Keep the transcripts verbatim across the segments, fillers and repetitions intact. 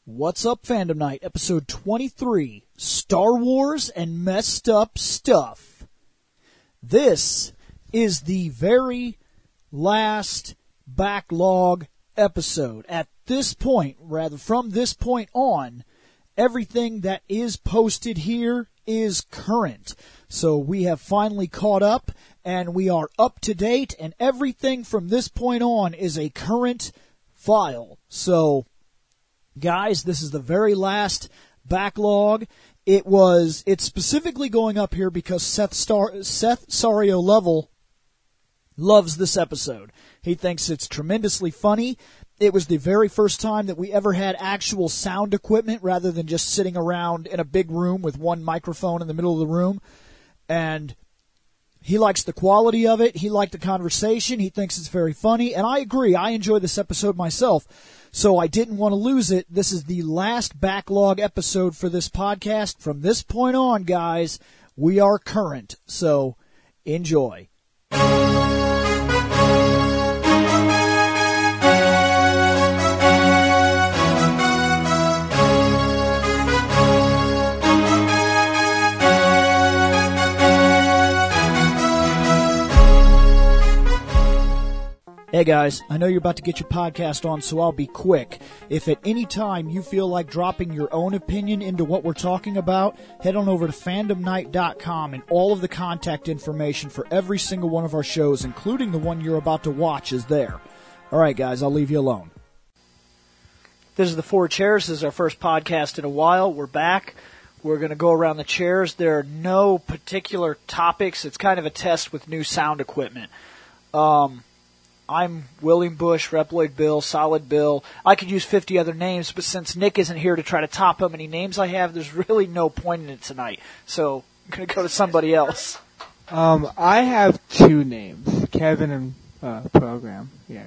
What's up, Fandom Night, episode twenty-three, Star Wars and Messed Up Stuff. This is the very last backlog episode. At this point, rather from this point on, everything that is posted here is current. So we have finally caught up, and we are up to date, and everything from this point on is a current file. So, guys, this is the very last backlog. It was, it's specifically going up here because Seth Star, Seth Sario Level loves this episode. He thinks it's tremendously funny. It was the very first time that we ever had actual sound equipment rather than just sitting around in a big room with one microphone in the middle of the room. And he likes the quality of it. He liked the conversation. He thinks it's very funny. And I agree. I enjoy this episode myself. So I didn't want to lose it. This is the last backlog episode for this podcast. From this point on, guys, we are current. So enjoy. Hey guys, I know you're about to get your podcast on, so I'll be quick. If at any time you feel like dropping your own opinion into what we're talking about, head on over to fandom night dot com, and all of the contact information for every single one of our shows, including the one you're about to watch, is there. Alright guys, I'll leave you alone. This is the Four Chairs. This is our first podcast in a while. We're back. We're going to go around the chairs. There are no particular topics. It's kind of a test with new sound equipment. Um... I'm William Bush, Reploid Bill, Solid Bill. I could use fifty other names, but since Nick isn't here to try to top how many names I have, there's really no point in it tonight. So I'm going to go to somebody else. Um, I have two names, Kevin and uh, Program. Yeah.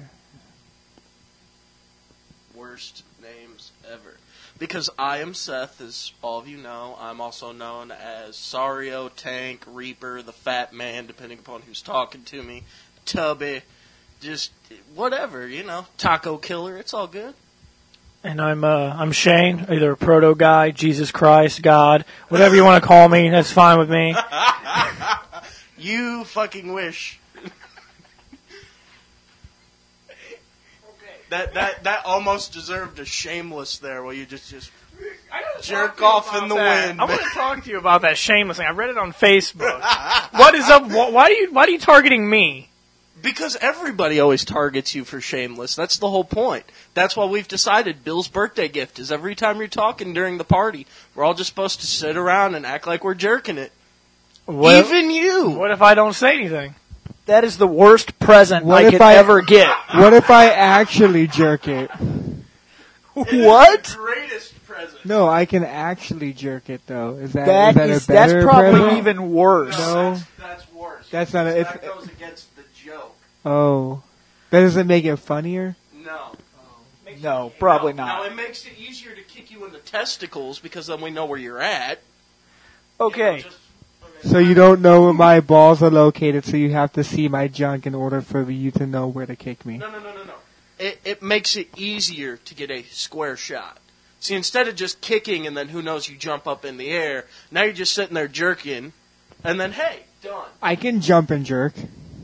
Worst names ever. Because I am Seth, as all of you know. I'm also known as Sario, Tank, Reaper, the Fat Man, depending upon who's talking to me, Tubby. Just whatever, you know, Taco Killer, it's all good. And I'm uh, I'm Shane, either a proto guy, Jesus Christ, God, whatever you want to call me, that's fine with me. You fucking wish. that that that almost deserved a shameless there, where you just just jerk off in the that. wind. I want to talk to you about that shameless thing. I read it on Facebook. What is up? Why do you why are you targeting me? Because everybody always targets you for shameless. That's the whole point. That's why we've decided Bill's birthday gift is every time you're talking during the party, we're all just supposed to sit around and act like we're jerking it. What Even if, you. What if I don't say anything? That is the worst present What I if could I- ever get. What if I actually jerk it? It is What? the greatest present. No, I can actually jerk it, though. Is that, That is that is, a better that's probably present? even worse. No. That's, that's worse. That's not a- That it's- goes against the joke. Oh. That doesn't make it funnier? No. No, probably no. not. Now, it makes it easier to kick you in the testicles because then we know where you're at. Okay. You know, just, So you don't know where my balls are located, so you have to see my junk in order for you to know where to kick me. No, no, no, no, no. It, it makes it easier to get a square shot. See, instead of just kicking and then who knows you jump up in the air, now you're just sitting there jerking, and then, hey, done. I can jump and jerk.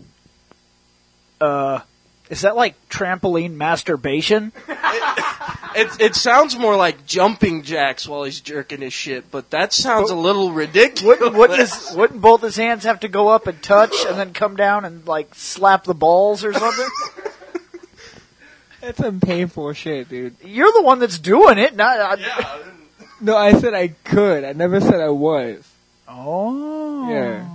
Uh, is that like trampoline masturbation? It, it sounds more like jumping jacks while he's jerking his shit, but that sounds a little ridiculous. Wouldn't, wouldn't, his, wouldn't both his hands have to go up and touch and then come down and like slap the balls or something? That's some painful shit, dude. You're the one that's doing it, not. I, Yeah. No, I said I could. I never said I was. Oh. Yeah.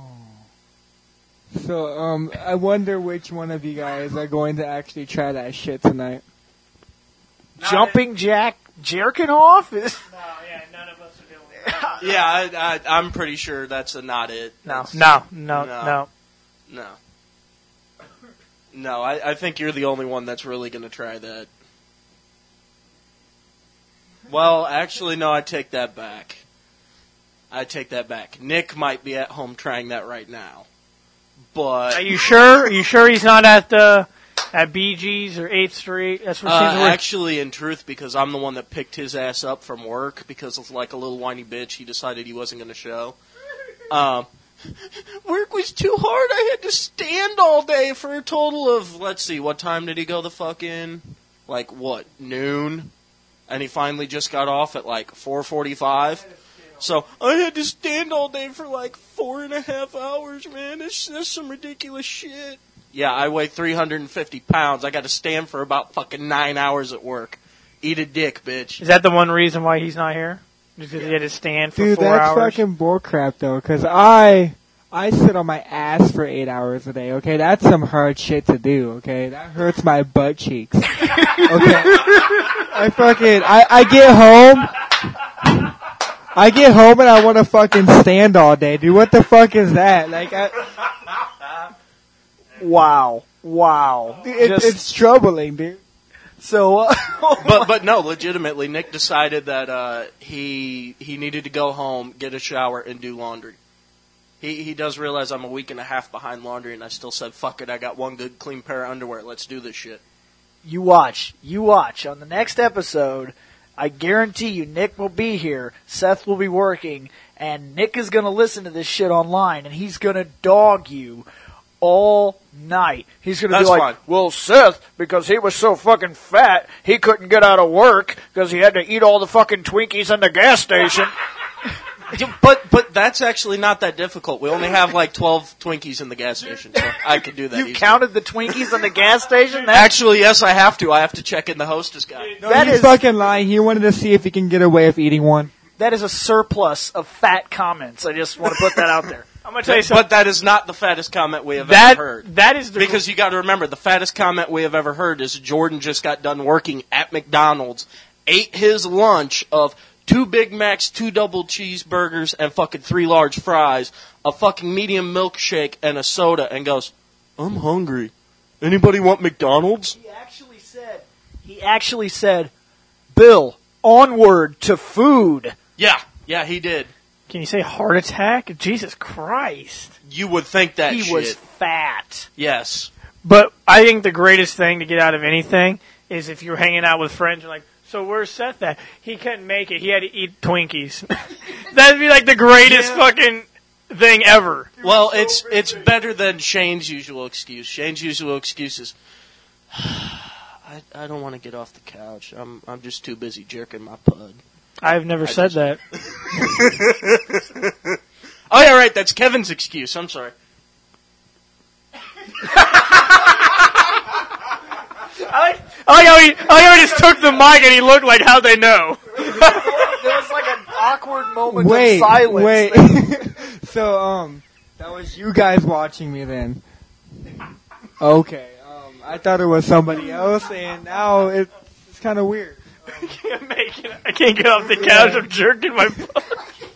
So, um, I wonder which one of you guys are going to actually try that shit tonight. Jumping jack jerking off is. No, yeah, none of us are doing it. Yeah, I, I, I'm pretty sure that's a not it. No. That's- No, no, No. no. No. No, I, I think you're the only one that's really going to try that. Well, actually, no, I take that back. I take that back. Nick might be at home trying that right now. But Are you sure? Are you sure he's not at the at Bee Gees or eighth Street. That's where Uh, she's working. actually, in truth, because I'm the one that picked his ass up from work because of like a little whiny bitch, he decided he wasn't going to show. Um, work was too hard. I had to stand all day for a total of, let's see, what time did he go the fuck in? Like, what, noon? And he finally just got off at like four forty-five. So I had to stand all day for like four and a half hours, man. That's, that's some ridiculous shit. Yeah, I weigh three hundred fifty pounds. I got to stand for about fucking nine hours at work. Eat a dick, bitch. Is that the one reason why he's not here? Just because he had to stand for Dude, four that's hours? fucking bullcrap, though, because I, I sit on my ass for eight hours a day, okay? That's some hard shit to do, okay? That hurts my butt cheeks. Okay? I fucking, I, I get home, I get home and I want to fucking stand all day, dude. What the fuck is that? Like, I, Wow. Wow. it, Just- it's troubling, dude. So, uh, but but no, legitimately, Nick decided that uh, he he needed to go home, get a shower, and do laundry. He he does realize I'm a week and a half behind laundry, and I still said, fuck it, I got one good clean pair of underwear. Let's do this shit. you watch. You watch. On the next episode, I guarantee you Nick will be here, Seth will be working, and Nick is going to listen to this shit online, and he's going to dog you all night. He's going to be That's like, fine. well, Seth, because he was so fucking fat, he couldn't get out of work because he had to eat all the fucking Twinkies in the gas station. But but that's actually not that difficult. We only have like twelve Twinkies in the gas station, so I could do that. You easily. counted the Twinkies in the gas station? That's, Actually, yes, I have to. I have to check in the hostess guy. No, That he's is- fucking lying. He wanted to see if he can get away with eating one. that is a surplus of fat comments. I just want to put that out there. I'm going to tell you something. But that is not the fattest comment we have That, ever heard. that is the... Because you got to remember, the fattest comment we have ever heard is Jordan just got done working at McDonald's, ate his lunch of two Big Macs, two double cheeseburgers, and fucking three large fries, a fucking medium milkshake, and a soda, and goes, I'm hungry. Anybody want McDonald's? He actually said, he actually said, Bill, onward to food. Yeah, yeah, he did. Can you say heart attack? Jesus Christ. You would think that He shit. was fat. Yes. But I think the greatest thing to get out of anything is if you're hanging out with friends, you're like, so where's Seth at? He couldn't make it. He had to eat Twinkies. That'd be like the greatest Yeah. fucking thing ever. Well, it's it's better than Shane's usual excuse. Shane's usual excuse is, I, I don't want to get off the couch. I'm I'm just too busy jerking my pud. I've never I said just- that. Oh, yeah, right. That's Kevin's excuse. I'm sorry. I like, I like how he, I like how he just took the mic and he looked like, how'd they know? There was like an awkward moment Wait, of silence. wait. So, um, that was you guys watching me then. Okay. Um, I thought it was somebody else, and now it, it's kind of weird. I can't make it. I can't get off the couch. I'm jerking my butt.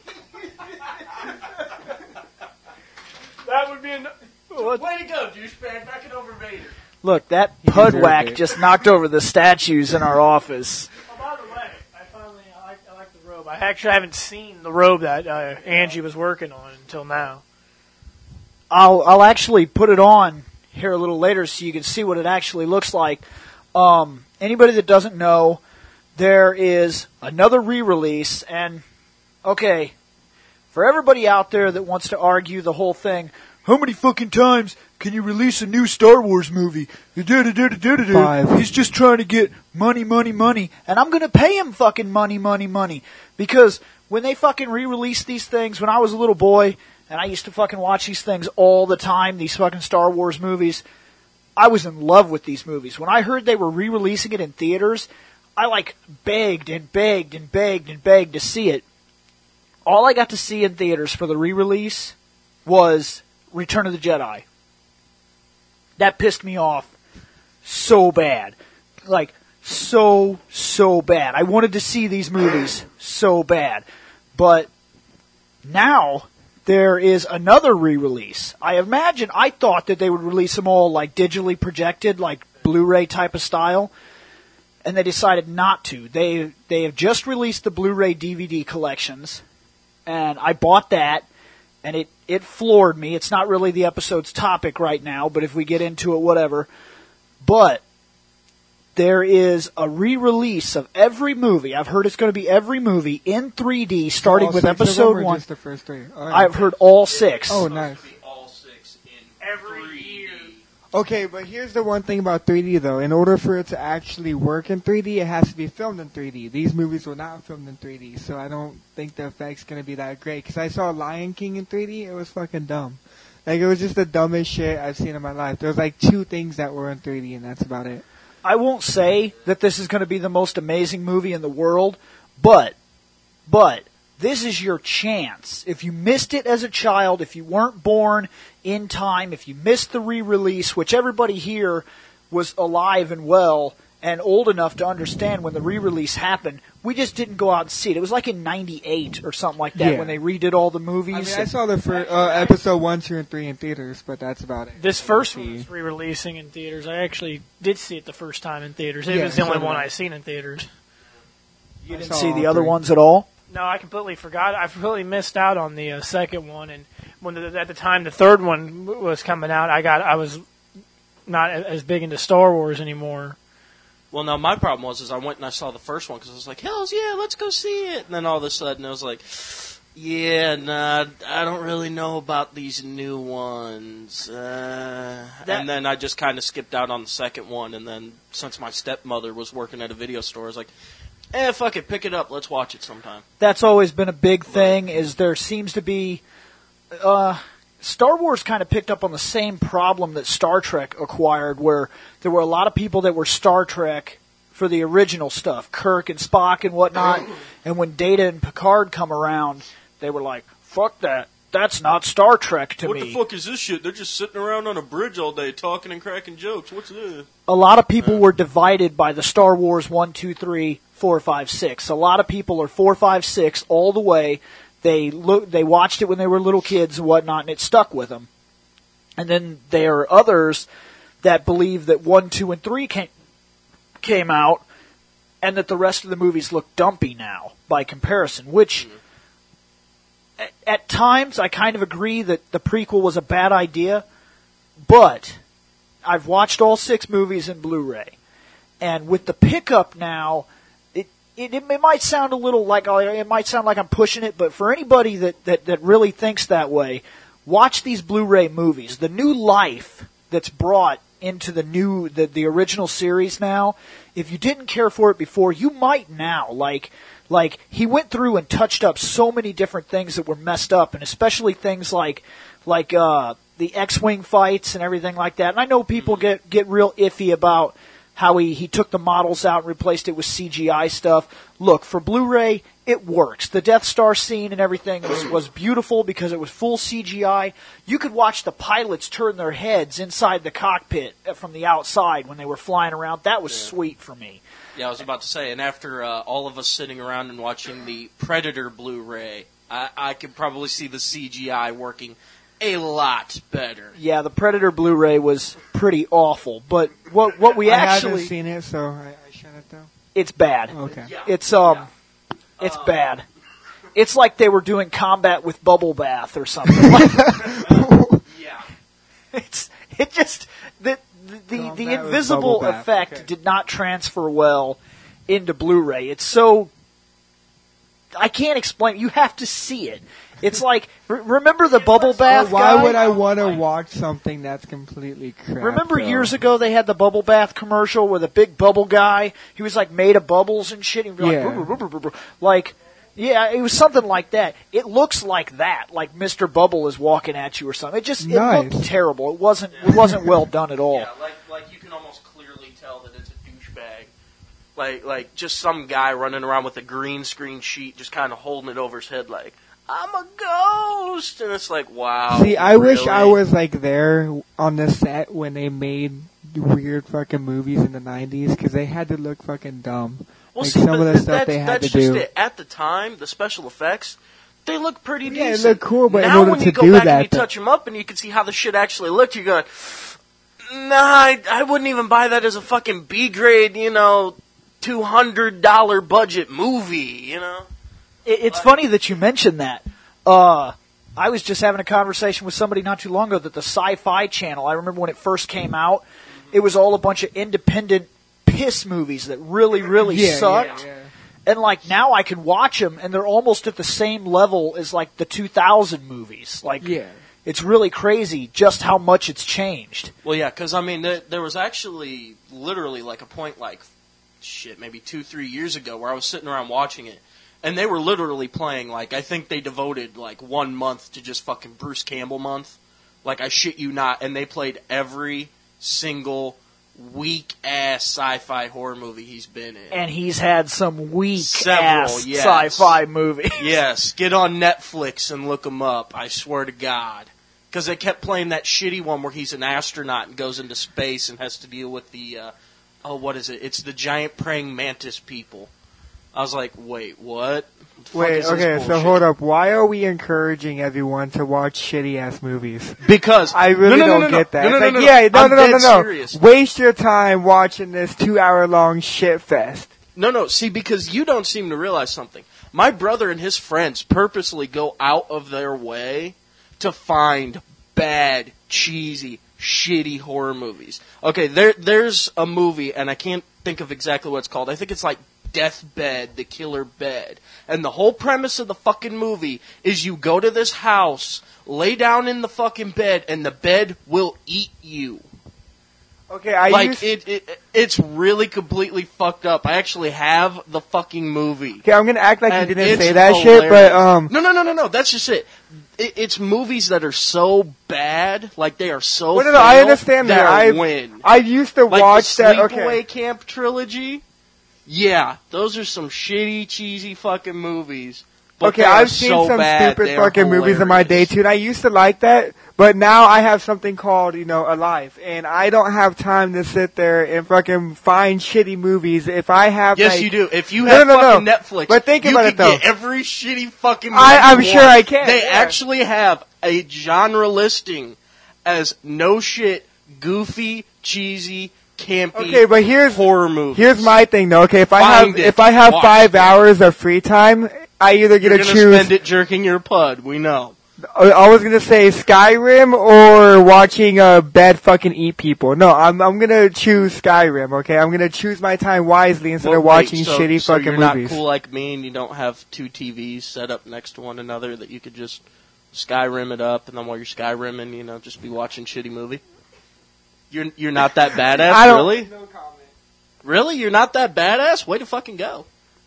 That would be an. Way to go, douchebag. Back it over Vader. Look, that pud deserved whack it. just knocked over the statues in our office. Oh, by the way, I finally I like, I like the robe. I actually haven't seen the robe that uh, Angie was working on until now. I'll I'll actually put it on here a little later so you can see what it actually looks like. Um, anybody that doesn't know, there is another re-release, and okay, for everybody out there that wants to argue the whole thing, how many fucking times can you release a new Star Wars movie? Five. He's just trying to get money, money, money, and I'm gonna pay him fucking money, money, money, because when they fucking re-released these things, when I was a little boy, and I used to fucking watch these things all the time, these fucking Star Wars movies, I was in love with these movies. When I heard they were re-releasing it in theaters, I like begged and begged and begged and begged to see it. All I got to see in theaters for the re-release was Return of the Jedi. That pissed me off so bad. Like, so, so bad. I wanted to see these movies so bad. But now there is another re-release. I imagine, I thought that they would release them all like digitally projected, like Blu-ray type of style. And they decided not to. They they have just released the Blu-ray D V D collections. And I bought that. And it, it floored me. It's not really the episode's topic right now, but if we get into it, whatever. but there is a re-release of every movie. I've heard it's going to be every movie in three D, starting All with six of them episode or one. Just the first three? All right. I've heard all six. Oh, It's nice. supposed to be all six in Every three D. year. Okay, but here's the one thing about three D though. In order for it to actually work in three D, it has to be filmed in three D. These movies were not filmed in three D, so I don't think the effect's gonna be that great. Cause I saw Lion King in three D, it was fucking dumb. Like, it was just the dumbest shit I've seen in my life. There was like two things that were in three D, and that's about it. I won't say that this is going to be the most amazing movie in the world, but, but, this is your chance. If you missed it as a child, if you weren't born in time, if you missed the re-release, which everybody here was alive and well and old enough to understand when the re-release happened, we just didn't go out and see it. It was like in ninety-eight or something like that Yeah. when they redid all the movies. I mean, I saw the first, uh, episode one, two, and three in theaters, but that's about it. This first one See. was re-releasing in theaters. I actually did see it the first time in theaters. It Yeah, was the only so did one I. I seen in theaters. You I didn't saw see the all other three. ones at all? No, I completely forgot. I completely missed out on the uh, second one, and when the, at the time the third one w- was coming out, I got I was not a- as big into Star Wars anymore. Well, no, my problem was is I went and I saw the first one because I was like, hells yeah, let's go see it. And then all of a sudden I was like, yeah, nah, I don't really know about these new ones. Uh, That- and then I just kind of skipped out on the second one. And then since my stepmother was working at a video store, I was like, eh, fuck it, pick it up. Let's watch it sometime. That's always been a big thing, is there seems to be... Uh, Star Wars kind of picked up on the same problem that Star Trek acquired, where there were a lot of people that were Star Trek for the original stuff, Kirk and Spock and whatnot, and when Data and Picard come around, they were like, fuck that, that's not Star Trek to what me. the fuck is this shit? They're just sitting around on a bridge all day talking and cracking jokes. What's this? A lot of people were divided by the Star Wars one, two, three, four, five, six. A lot of people are four, five, six all the way. They look, they watched it when they were little kids and whatnot, and it stuck with them. And then there are others that believe that one, two, and three came came out, and that the rest of the movies look dumpy now by comparison. Which, at, at times, I kind of agree that the prequel was a bad idea, but I've watched all six movies in Blu-ray, and with the pickup now. It, it, it might sound a little like it might sound like I'm pushing it, but for anybody that, that, that really thinks that way, watch these Blu-ray movies. The new life that's brought into the new the, the original series now. If you didn't care for it before, you might now. Like like he went through and touched up so many different things that were messed up, and especially things like like uh, the X-wing fights and everything like that. And I know people get get real iffy about how he, he took the models out and replaced it with C G I stuff. Look, for Blu-ray, it works. The Death Star scene and everything was, was beautiful because it was full C G I. You could watch the pilots turn their heads inside the cockpit from the outside when they were flying around. That was Yeah. sweet for me. Yeah, I was about to say, and after uh, all of us sitting around and watching the Predator Blu-ray, I, I could probably see the C G I working a lot better. Yeah, the Predator Blu-ray was pretty awful, but what what we I actually haven't seen it, so I, I shouldn't though. it's bad. Okay. Yeah. It's um it's Uh, bad. It's like they were doing combat with bubble bath or something. Yeah. It's it just the the, the, Combat the with invisible bubble bath, effect okay. did not transfer well into Blu-ray. It's so I can't explain. You have to see it. It's like re- remember the bubble bath Why guy? would I want to watch something that's completely crap? Remember though? years ago they had the bubble bath commercial where the big bubble guy, he was like made of bubbles and shit. He'd be like, Yeah. "Brr, brr, brr, brr, brr." like, yeah, it was something like that. It looks like that, like Mister Bubble is walking at you or something. It just it Nice. looked terrible. It wasn't it wasn't well done at all. Yeah, like like you can almost clearly tell that it's a douchebag. Like like just some guy running around with a green screen sheet, just kind of holding it over his head, like I'm a ghost, and it's like wow. See, I wish I really? was like there on the set when they made weird fucking movies in the nineties because they had to look fucking dumb. Well, like see, some but of the th- stuff that's, they had that's to just do. it. At the time, the special effects, they look pretty Yeah, it decent. looked cool, but in now order when to you go do back that, and you though- touch them up and you can see how the shit actually looked, you're going, nah, I, I wouldn't even buy that as a fucking B grade, you know, two hundred dollar budget movie, you know. It, it's funny that you mentioned that. Uh, I was just having a conversation with somebody not too long ago that the Sci-Fi Channel, I remember when it first came out, it was all a bunch of independent piss movies that really, really Yeah, sucked. yeah, yeah. And like now I can watch them and they're almost at the same level as like the two thousand movies. Like, Yeah. it's really crazy just how much it's changed. Well, yeah, because, I mean, there, there was actually literally like a point like, shit, maybe two, three years ago where I was sitting around watching it, and they were literally playing, like, I think they devoted like one month to just fucking Bruce Campbell month. Like, I shit you not, and they played every single weak-ass sci-fi horror movie he's been in. And he's had some weak Several, ass yes. sci-fi movies. Yes, get on Netflix and look him up, I swear to God. Because they kept playing that shitty one where he's an astronaut and goes into space and has to deal with the, uh, oh, what is it? It's the giant praying mantis people. I was like, wait, what? What the fuck Wait, is this okay, so bullshit? hold up. Why are we encouraging everyone to watch shitty-ass movies? Because I really no, no, don't no, no, get that. No, no, It's no, like, no, no. yeah, no, I'm no, no, dead no, no. serious. Waste your time watching this two-hour-long shit fest. No, no, see, because you don't seem to realize something. My brother and his friends purposely go out of their way to find bad, cheesy, shitty horror movies. Okay, there, there's a movie, and I can't think of exactly what it's called. I think it's like Deathbed, The Killer Bed. And the whole premise of the fucking movie is you go to this house, lay down in the fucking bed, and the bed will eat you. Okay, I like, used... it, it, it's really completely fucked up. I actually have the fucking movie. Okay, I'm gonna act like And you didn't it's say that shit, hilarious. but, um... No, no, no, no, no, that's just it. it. It's movies that are so bad, like they are so Well, no, no, I fail, understand that. they're I win. I used to Like watch the that, Sleepaway okay. Camp trilogy, yeah, those are some shitty, cheesy fucking movies. But Okay, they are I've seen so some bad, stupid they are fucking movies in my day hilarious. too, and I used to like that, but now I have something called, you know, Alive, and I don't have time to sit there and fucking find shitty movies. If I have, Yes, like, you do. If you No, have no, no, fucking no. Netflix, But think you about can it, though. get every shitty fucking movie I, I'm you sure want. I can. They yeah. actually have a genre listing as no shit, goofy, cheesy, campy Okay, but here's horror movies. here's my thing though. Okay, if I Find have it. if I have Watch five it. hours of free time, I either get You're to gonna choose. spend it jerking your pud. We know. I I was gonna say Skyrim or watching uh, bad fucking eat people. No, I'm I'm gonna choose Skyrim. Okay, I'm gonna choose my time wisely instead Well, of watching wait, so, shitty so fucking you're not movies. cool like me, and you don't have two T Vs set up next to one another that you could just Skyrim it up, and then while you're Skyrimming, you know, just be watching shitty movie. You're you're not that badass, I don't. really? No comment. Really, you're not that badass? Way to fucking go!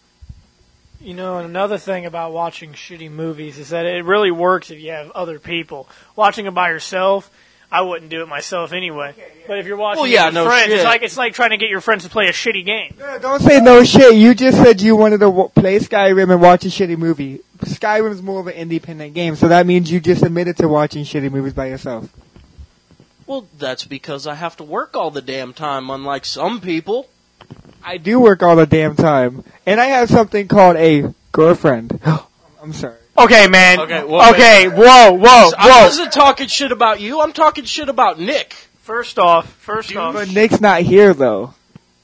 You know, and another thing about watching shitty movies is that it really works if you have other people. Watching it by yourself, I wouldn't do it myself anyway. But if you're watching Well, yeah, it with no friends, shit. it's like it's like trying to get your friends to play a shitty game. No, don't say no shit. You just said you wanted to w- play Skyrim and watch a shitty movie. Skyrim's more of an independent game, so that means you just admitted to watching shitty movies by yourself. Well, that's because I have to work all the damn time, unlike some people. I do work all the damn time, and I have something called a girlfriend. I'm sorry. Okay, man. Okay, well, okay, wait. whoa, whoa, I whoa. wasn't talking shit about you. I'm talking shit about Nick. First off, first Dude. off, But Nick's not here though.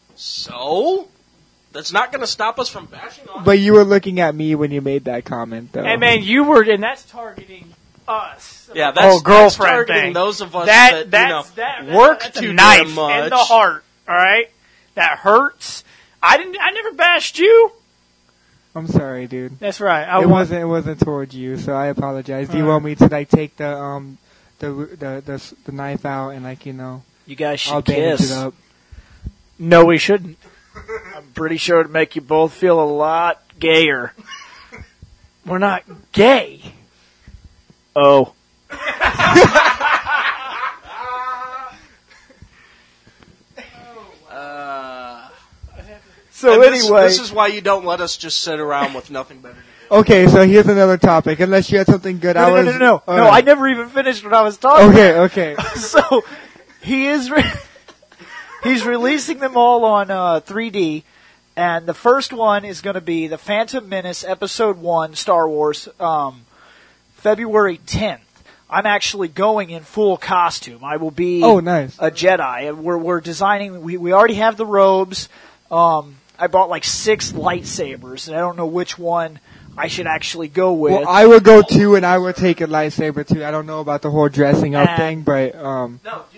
So, that's not going to stop us from bashing on. But you were looking at me when you made that comment, though. hey man, you were, and that's targeting us. Yeah, that's, oh, girlfriend that's targeting thing. those of us that, that, you that's, know, that, that, work that's too a knife damn much. in the heart. All right, that hurts. I didn't. I never bashed you. I'm sorry, dude. That's right. I it want, wasn't. It wasn't towards you, so I apologize. Do you Alright. want me to like take the um the the the, the knife out and like you know You guys should I'll bandage kiss. it up? No, we shouldn't. I'm pretty sure it'd make you both feel a lot gayer. We're not gay. Oh. Uh, So and this, anyway, this is why you don't let us just sit around with nothing better to do. okay. So here's another topic. Unless you had something good, No, I no, was no, no, no. oh, No, I never even finished what I was talking Okay, okay. so he is re- he's releasing them all on uh, three D, and the first one is going to be the Phantom Menace Episode One, Star Wars, um, February tenth. I'm actually going in full costume. I will be Oh, nice. a Jedi. And We're we're designing. We we already have the robes. Um, I bought like six lightsabers, and I don't know which one I should actually go with. Well, I would go too, and I would take a lightsaber too. I don't know about the whole dressing up And- thing, but um, No, dude.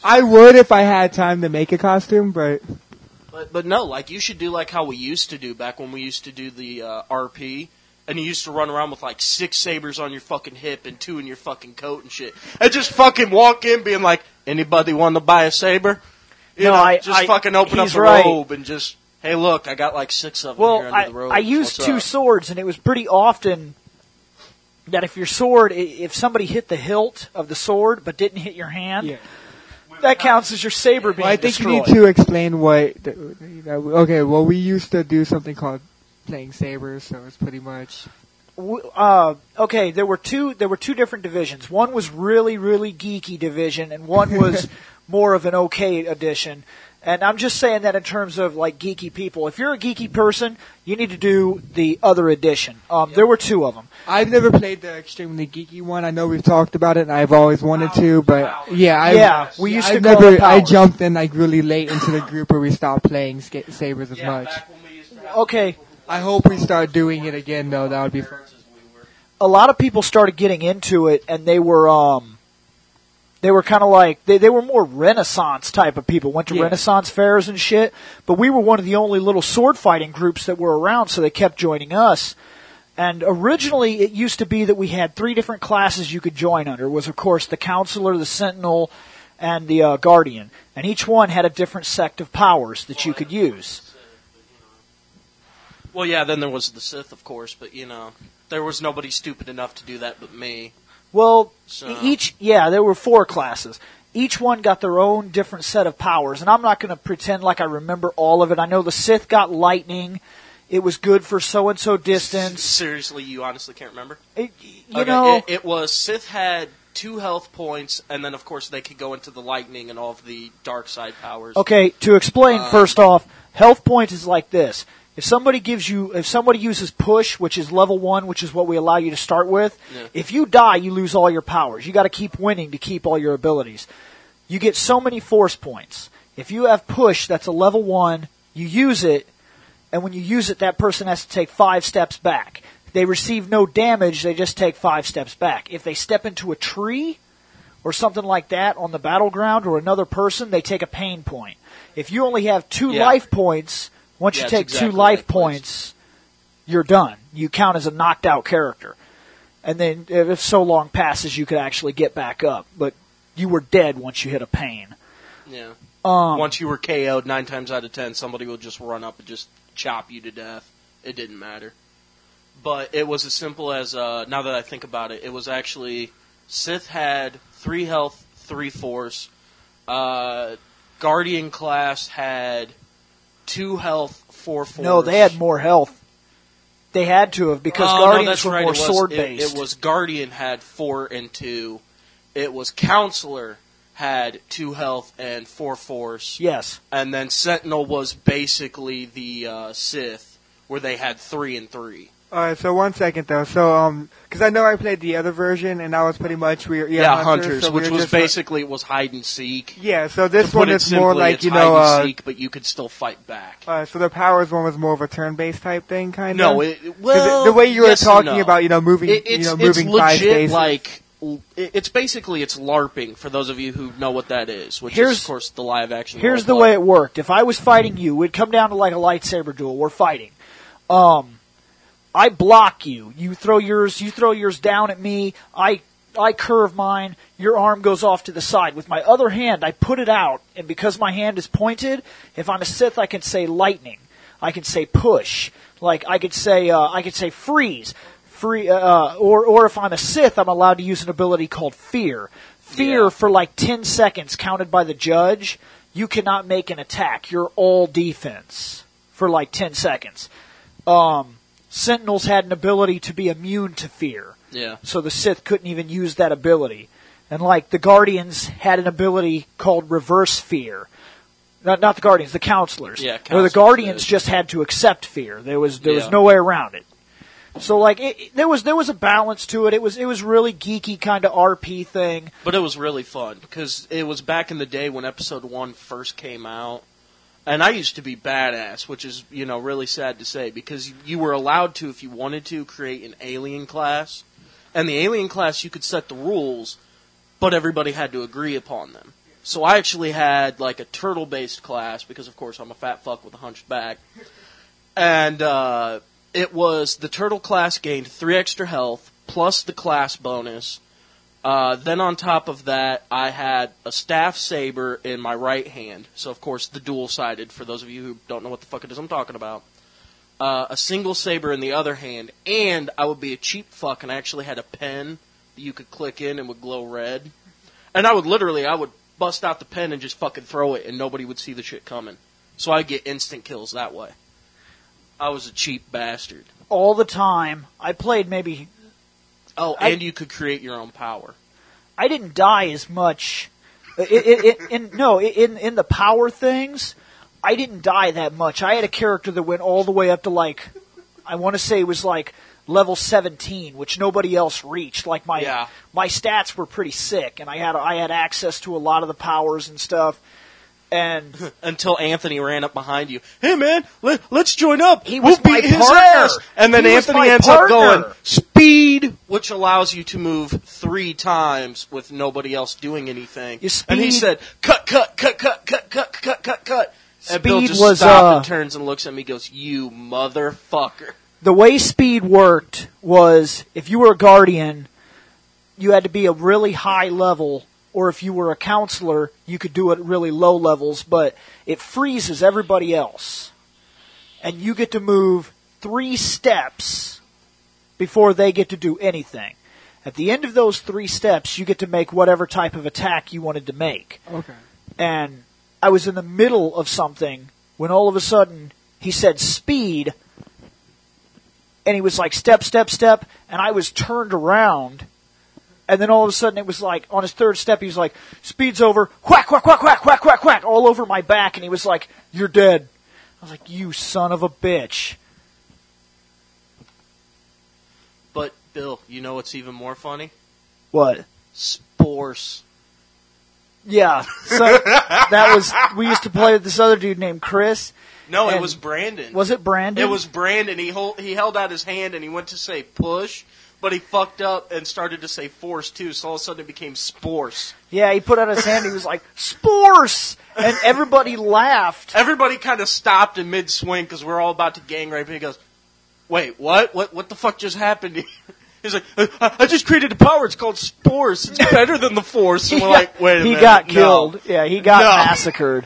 I would if I had time to make a costume, but But but no, like you should do like how we used to do back when we used to do the uh, R P, and you used to run around with like six sabers on your fucking hip and two in your fucking coat and shit, and just fucking walk in being like, anybody want to buy a saber? You No, know, I- just I- fucking open up he's the right. robe and just, hey, look, I got like six of them Well, here under I, the robe. I used What's two up? swords, and it was pretty often that if your sword, i- if somebody hit the hilt of the sword but didn't hit your hand, yeah. that counts as your saber being Well, I think destroyed. you need to explain what. The, you know, okay, well, we used to do something called playing sabers, so it's pretty much. W- uh, okay, there were two. There were two different divisions. One was really, really geeky division, and one was more of an okay edition. And I'm just saying that in terms of like geeky people. If you're a geeky person, you need to do the other edition. Um, There were two of them. I've never played the extremely geeky one. I know we've talked about it, and I've always wanted to, but yeah, I Yeah, we used to I've call never. it I powers. jumped in like really late into the group where we stopped playing ska- sabers as Yeah, much. back when we used to have Okay, I hope we start doing it again, though. That would be fun. a lot of people started getting into it, and they were um, they were kind of like they they were more Renaissance type of people. Went to Yeah. Renaissance fairs and shit. But we were one of the only little sword fighting groups that were around, so they kept joining us. And originally, it used to be that we had three different classes you could join under. It was, of course, the Counselor, the Sentinel, and the uh, Guardian. And each one had a different sect of powers that you could use. Well, yeah, then there was the Sith, of course, but, you know, there was nobody stupid enough to do that but me. Well, So- each, yeah, there were four classes. Each one got their own different set of powers. And I'm not going to pretend like I remember all of it. I know the Sith got lightning. It was good for so-and-so distance. Seriously, you honestly can't remember? It, you Okay, know, it, it was Sith had two health points, and then, of course, they could go into the lightning and all of the dark side powers. okay, to explain, Um, first off, health point is like this. If somebody gives you, if somebody uses push, which is level one, which is what we allow you to start with, Yeah. if you die, you lose all your powers. You got to keep winning to keep all your abilities. You get so many force points. If you have push, that's a level one, you use it, and when you use it, that person has to take five steps back. If they receive no damage, they just take five steps back. If they step into a tree or something like that on the battleground or another person, they take a pain point. If you only have two Yeah. life points, once Yeah, you it's take exactly two life right, please. points, you're done. You count as a knocked out character. And then if so long passes, you could actually get back up. But you were dead once you hit a pain. Yeah. Um, Once you were K O'd, nine times out of ten, somebody would just run up and just chop you to death. It didn't matter. But it was as simple as, uh, now that I think about it, it was actually, Sith had three health, three force. Uh, Guardian class had two health, four force. no, they had more health. They had to have because Oh, no, Guardians that's were right. more it was, sword it- based. It, was Guardian had four and two. It was Counselor had two health and four force. Yes. And then Sentinel was basically the uh, Sith, where they had three and three. Alright, so one second though. So, um, because I know I played the other version, and that was pretty much we were yeah, Yeah, hunters, Hunters, so we which were was just, like- basically it was hide and seek. yeah. So this To put one it is simply, more like it's you know, hide uh, and seek, but you could still fight back. uh, so the powers one was more of a turn-based type thing, kind of. No, it, well, the, the way you were yes and talking no. about, you know, moving, It, you it's, know, it's moving five legit spaces. like it- it's basically it's LARPing for those of you who know what that is, which Here's- is of course the live action. Here's the roleplay. way it worked. If I was fighting you, we'd come down to like a lightsaber duel. We're fighting. Um, I block you. You throw yours. You throw yours down at me. I I curve mine. Your arm goes off to the side. With my other hand, I put it out, and because my hand is pointed, if I'm a Sith, I can say lightning. I can say push. Like I could say uh, I could say freeze. Free, uh, or or if I'm a Sith, I'm allowed to use an ability called fear. Fear Yeah. for like ten seconds, counted by the judge. You cannot make an attack. You're all defense for like ten seconds. Um, Sentinels had an ability to be immune to fear, Yeah. so the Sith couldn't even use that ability. And like the Guardians had an ability called reverse fear. Not, not the Guardians, the Counselors. Yeah, Or the Counselors Guardians did. just had to accept fear. There was there was Yeah. no way around it. So like it, it- there was there was a balance to it. It was it was really geeky kind of R P thing. But it was really fun because it was back in the day when episode one first came out. And I used to be badass, which is, you know, really sad to say because you were allowed to, if you wanted to, create an alien class. And the alien class, you could set the rules, but everybody had to agree upon them. So I actually had like a turtle-based class because, of course, I'm a fat fuck with a hunched back. And uh, it was the turtle class gained three extra health plus the class bonus. Uh, then on top of that, I had a staff saber in my right hand. So, of course, the dual-sided, for those of you who don't know what the fuck it is I'm talking about. Uh, a single saber in the other hand. And I would be a cheap fuck, and I actually had a pen that you could click in and would glow red. And I would literally, I would bust out the pen and just fucking throw it, and nobody would see the shit coming. So I'd get instant kills that way. I was a cheap bastard. All the time. I played maybe... Oh, I, and you could create your own power. I didn't die as much. It, it, it, in, no, in in the power things, I didn't die that much. I had a character that went all the way up to like, I want to say it was like level seventeen, which nobody else reached. Like my yeah. my stats were pretty sick, and I had I had access to a lot of the powers and stuff. And until Anthony ran up behind you. Hey man, let, let's join up. He was we'll my beat his partner. ass. And then He was Anthony my ends partner. up going speed, which allows you to move three times with nobody else doing anything. Your speed, and he said, "Cut, cut, cut, cut, cut, cut, cut, cut, cut." And Bill speed just was, stops uh, and turns and looks at me, and goes, "You motherfucker." The way speed worked was if you were a guardian, you had to be a really high level. Or if you were a counselor, you could do it at really low levels, but it freezes everybody else. And you get to move three steps before they get to do anything. At the end of those three steps, you get to make whatever type of attack you wanted to make. Okay. And I was in the middle of something when all of a sudden he said speed, and he was like step, step, step, and I was turned around. And then all of a sudden it was like, on his third step, he was like, speed's over, whack, whack, whack, whack, whack, whack, whack, all over my back. And he was like, you're dead. I was like, you son of a bitch. But, Bill, you know what's even more funny? What? Spores. Yeah. So that was, we used to play with this other dude named Chris. No, it and was Brandon. Was it Brandon? It was Brandon. He hold, he held out his hand and he went to say push. But he fucked up and started to say force, too, so all of a sudden it became spores. Yeah, he put out his hand, he was like, spores! And everybody laughed. Everybody kind of stopped in mid-swing because we're all about to gang rape, and he goes, wait, what? What What the fuck just happened? He's like, I, I just created a power, it's called spores, it's better than the force. And we're Yeah, like, wait a he minute. got no. killed. Yeah, he got No. massacred.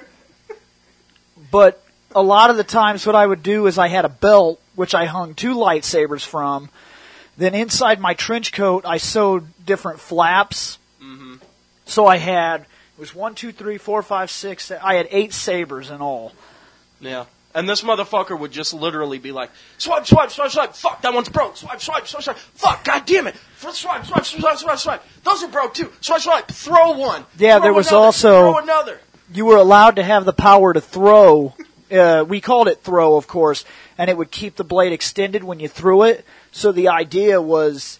But a lot of the times what I would do is I had a belt, which I hung two lightsabers from. Then inside my trench coat, I sewed different flaps. Mm-hmm. So I had, it was one, two, three, four, five, six, I had eight sabers in all. Yeah. And this motherfucker would just literally be like, swipe, swipe, swipe, swipe, fuck, that one's broke, swipe, swipe, swipe, swipe, fuck, god damn it, swipe, swipe, swipe, swipe, swipe, swipe, those are broke too, swipe, swipe, throw one, Yeah, throw there was another, also, throw another. You were allowed to have the power to throw, uh, we called it throw, of course, and it would keep the blade extended when you threw it. So the idea was,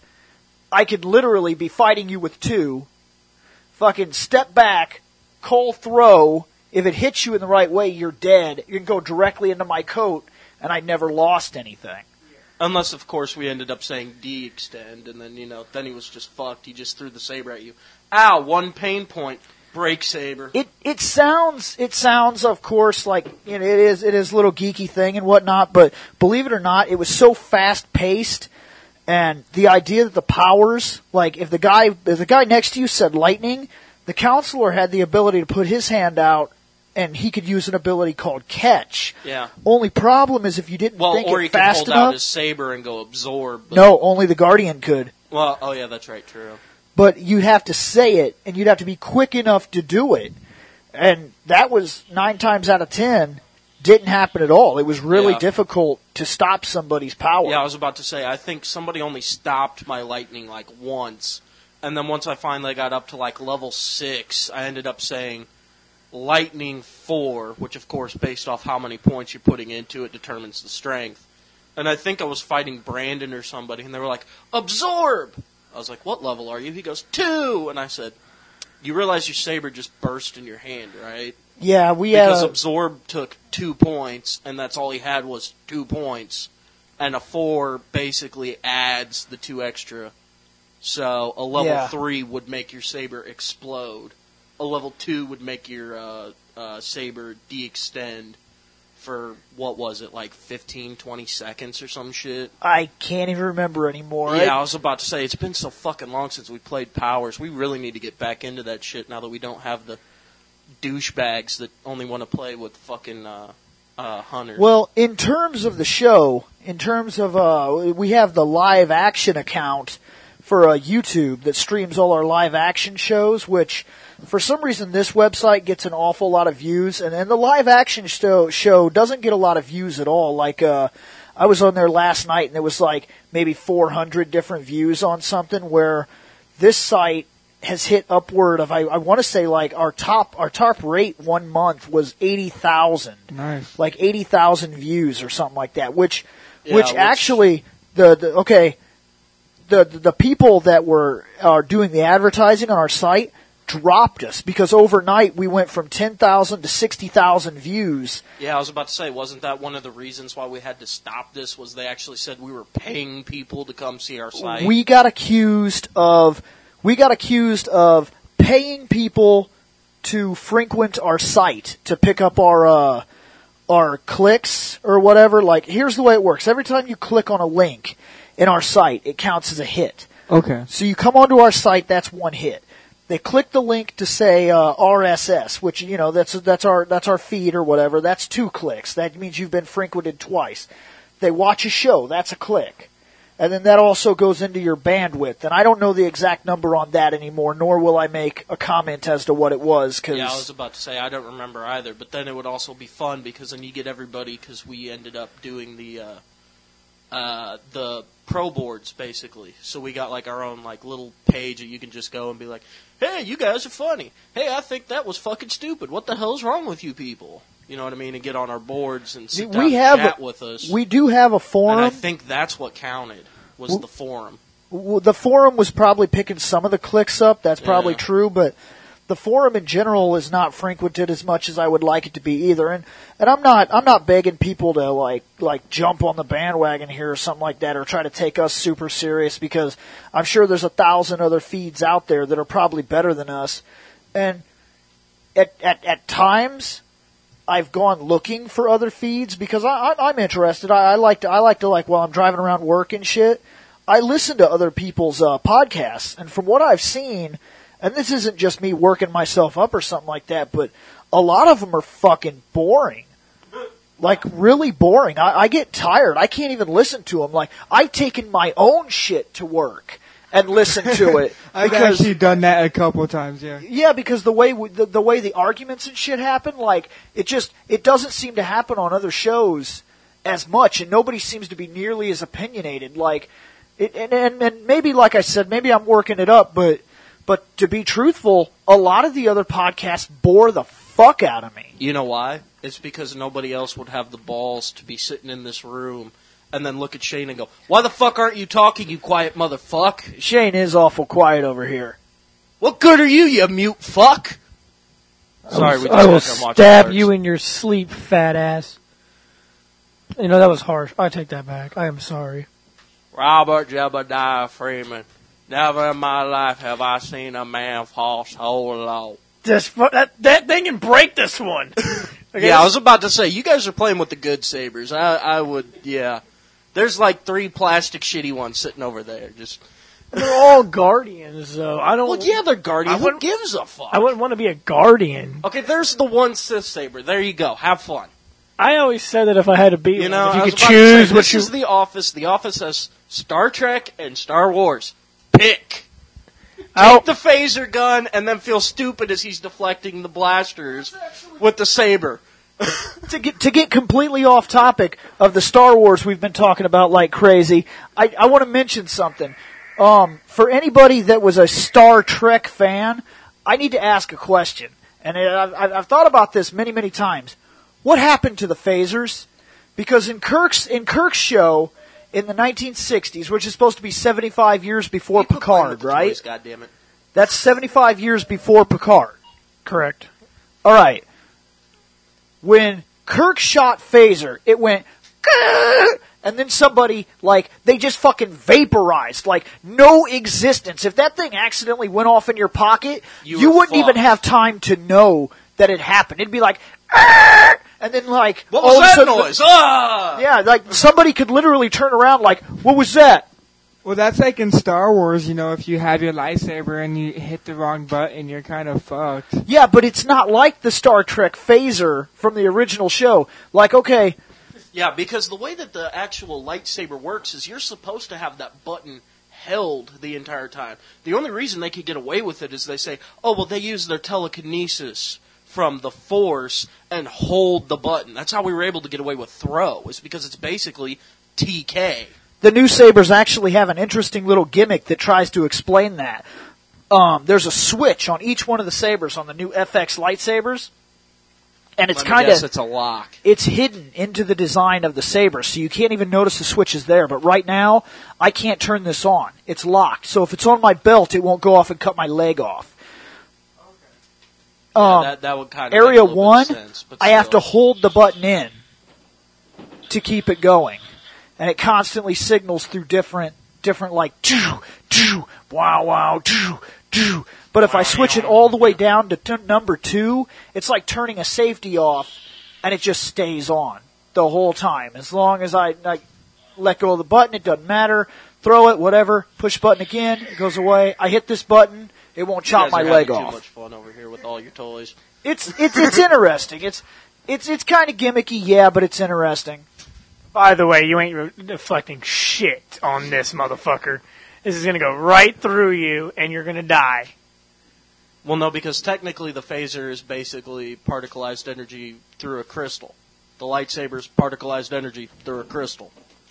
I could literally be fighting you with two, fucking step back, call throw, if it hits you in the right way, you're dead. You can go directly into my coat, and I never lost anything. Unless, of course, we ended up saying de-extend, and then, you know, then he was just fucked. He just threw the saber at you. Ow, one pain point. Break saber. It it sounds it sounds of course like you know it is it is a little geeky thing and whatnot, but believe it or not, it was so fast paced, and the idea that the powers, like if the guy if the guy next to you said lightning, the counselor had the ability to put his hand out and he could use an ability called catch. Yeah. Only problem is if you didn't Well, think or it he could fast hold enough. out his saber and go absorb. But, No, only the guardian could. Well, oh yeah, that's right, true. But you'd have to say it, and you'd have to be quick enough to do it. And that was nine times out of ten, didn't happen at all. It was really Yeah. difficult to stop somebody's power. Yeah, I was about to say, I think somebody only stopped my lightning like once. And then once I finally got up to like level six, I ended up saying lightning four, which of course, based off how many points you're putting into it, determines the strength. And I think I was fighting Brandon or somebody, and they were like, absorb! I was like, what level are you? He goes, two! And I said, you realize your saber just burst in your hand, right? Yeah, we had Because a, absorb took two points, and that's all he had was two points. And a four basically adds the two extra. So a level Yeah. three would make your saber explode. a level two would make your uh, uh, saber de-extend for, what was it, like fifteen, twenty seconds or some shit? I can't even remember anymore. Yeah, I was about to say, it's been so fucking long since we played Powers. We really need to get back into that shit now that we don't have the douchebags that only want to play with fucking uh, uh, hunters. Well, in terms of the show, in terms of, uh, we have the live action account for uh, YouTube that streams all our live action shows, which for some reason this website gets an awful lot of views, and, and the live action show, show doesn't get a lot of views at all. Like, uh, I was on there last night and there was like maybe four hundred different views on something, where this site has hit upward of, I, I want to say like our top, our top rate one month was eighty thousand. Nice. Like eighty thousand views or something like that, which, Yeah, which which- actually, the, the, okay, the, the people that were, are doing the advertising on our site dropped us, because overnight we went from ten thousand to sixty thousand views. Yeah, I was about to say, wasn't that one of the reasons why we had to stop this, was they actually said we were paying people to come see our site? We got accused of, we got accused of paying people to frequent our site to pick up our, uh, our clicks or whatever. Like, here's the way it works. Every time you click on a link in our site, it counts as a hit. Okay. So you come onto our site, that's one hit. They click the link to say uh, R S S, which, you know, that's that's our that's our feed or whatever. That's two clicks. That means you've been frequented twice. They watch a show. That's a click. And then that also goes into your bandwidth. And I don't know the exact number on that anymore, nor will I make a comment as to what it was. Cause Yeah, I was about to say, I don't remember either. But then it would also be fun, because then you get everybody, because we ended up doing the uh, uh, the pro boards, basically. So we got like our own like little page that you can just go and be like, hey, you guys are funny. Hey, I think that was fucking stupid. What the hell's wrong with you people? You know what I mean? And get on our boards and sit down we and have chat a, with us. We do have a and forum. I think that's what counted, was W- the forum. Well, the forum was probably picking some of the clicks up. That's probably Yeah. true, but the forum in general is not frequented as much as I would like it to be either. And and I'm not I'm not begging people to like like jump on the bandwagon here or something like that, or try to take us super serious, because I'm sure there's a thousand other feeds out there that are probably better than us. And at at, at times, I've gone looking for other feeds because I, I, I'm interested. I, I like to I like to like while I'm driving around work and shit, I listen to other people's uh, podcasts, and from what I've seen, and this isn't just me working myself up or something like that, but a lot of them are fucking boring. Like, really boring. I, I get tired. I can't even listen to them. Like, I've taken my own shit to work and listened to it. I've because, actually done that a couple times, yeah. yeah, because the way we, the, the way the arguments and shit happen, like, it just, it doesn't seem to happen on other shows as much, and nobody seems to be nearly as opinionated. Like, it, and, and, and maybe, like I said, maybe I'm working it up, but, but to be truthful, a lot of the other podcasts bore the fuck out of me. You know why? It's because nobody else would have the balls to be sitting in this room and then look at Shane and go, why the fuck aren't you talking, you quiet motherfuck? Shane is awful quiet over here. What good are you, you mute fuck? Sorry, we just I will got done watching stab Clerks. you in your sleep, fat ass. You know, that was harsh. I take that back. I am sorry. Robert Jebediah Freeman. Never in my life have I seen a man fall so low. Just fu- that that thing can break this one. Okay, Yeah, I was about to say, you guys are playing with the good sabers. I, I would, yeah. There's like three plastic shitty ones sitting over there. Just, they're all guardians, though. I don't. well, yeah, they're guardian. I Who wouldn't- gives a fuck? I wouldn't want to be a guardian. Okay, there's the one Sith saber. There you go. Have fun. I always said that if I had to beat You one, know, if I you was could about to choose say, what this you. is The Office. The Office has Star Trek and Star Wars. Pick. I'll- Take the phaser gun and then feel stupid as he's deflecting the blasters with the saber. to get to get completely off topic of the Star Wars we've been talking about like crazy, I, I want to mention something. Um, for anybody that was a Star Trek fan, I need to ask a question, and I've, I've I've thought about this many many times. What happened to the phasers? Because in Kirk's in Kirk's show in the nineteen sixties, which is supposed to be seventy-five years before You quit playing Picard, with the right? toys, goddammit. That's seventy-five years before Picard. Correct. All right. When Kirk shot phaser, it went, "Grr," and then somebody, like, they just fucking vaporized, like, no existence. If that thing accidentally went off in your pocket, you, You were wouldn't even fucked. have time to know that it happened. It'd be like, "Arr!" And then, like, What all was of a that sudden- noise? Ah! Yeah, like, somebody could literally turn around like, what was that? Well, that's like in Star Wars, you know, if you have your lightsaber and you hit the wrong button, you're kind of fucked. Yeah, but it's not like the Star Trek phaser from the original show. Like, okay, Yeah, because the way that the actual lightsaber works is you're supposed to have that button held the entire time. The only reason they could get away with it is they say, oh, well, they use their telekinesis from the Force and hold the button. That's how we were able to get away with throw, is because it's basically T K. the new sabers actually have an interesting little gimmick that tries to explain that. Um, there's a switch on each one of the sabers on the new F X lightsabers, and it's Let me kind guess of it's a lock. it's hidden into the design of the saber, so you can't even notice the switch is there. But right now, I can't turn this on; it's locked. So if it's on my belt, it won't go off and cut my leg off. Yeah, Um, that, that would kind of Area make a little one, bit of sense, but I have to still. hold the button in to keep it going, and it constantly signals through different, different like, choo, choo, wow, wow, choo, choo. But if I switch it all the way down to t- number two, it's like turning a safety off, and it just stays on the whole time. As long as I like let go of the button, it doesn't matter. Throw it, whatever. Push button again, it goes away. I hit this button, it won't You chop guys my are leg having off. Too much fun over here with all your toys. It's it's it's interesting. It's it's it's kind of gimmicky, yeah, but it's interesting. By the way, you ain't re- deflecting shit on this motherfucker. This is gonna go right through you, and you're gonna die. Well, no, because technically the phaser is basically particleized energy through a crystal. The lightsaber's particleized energy through a crystal.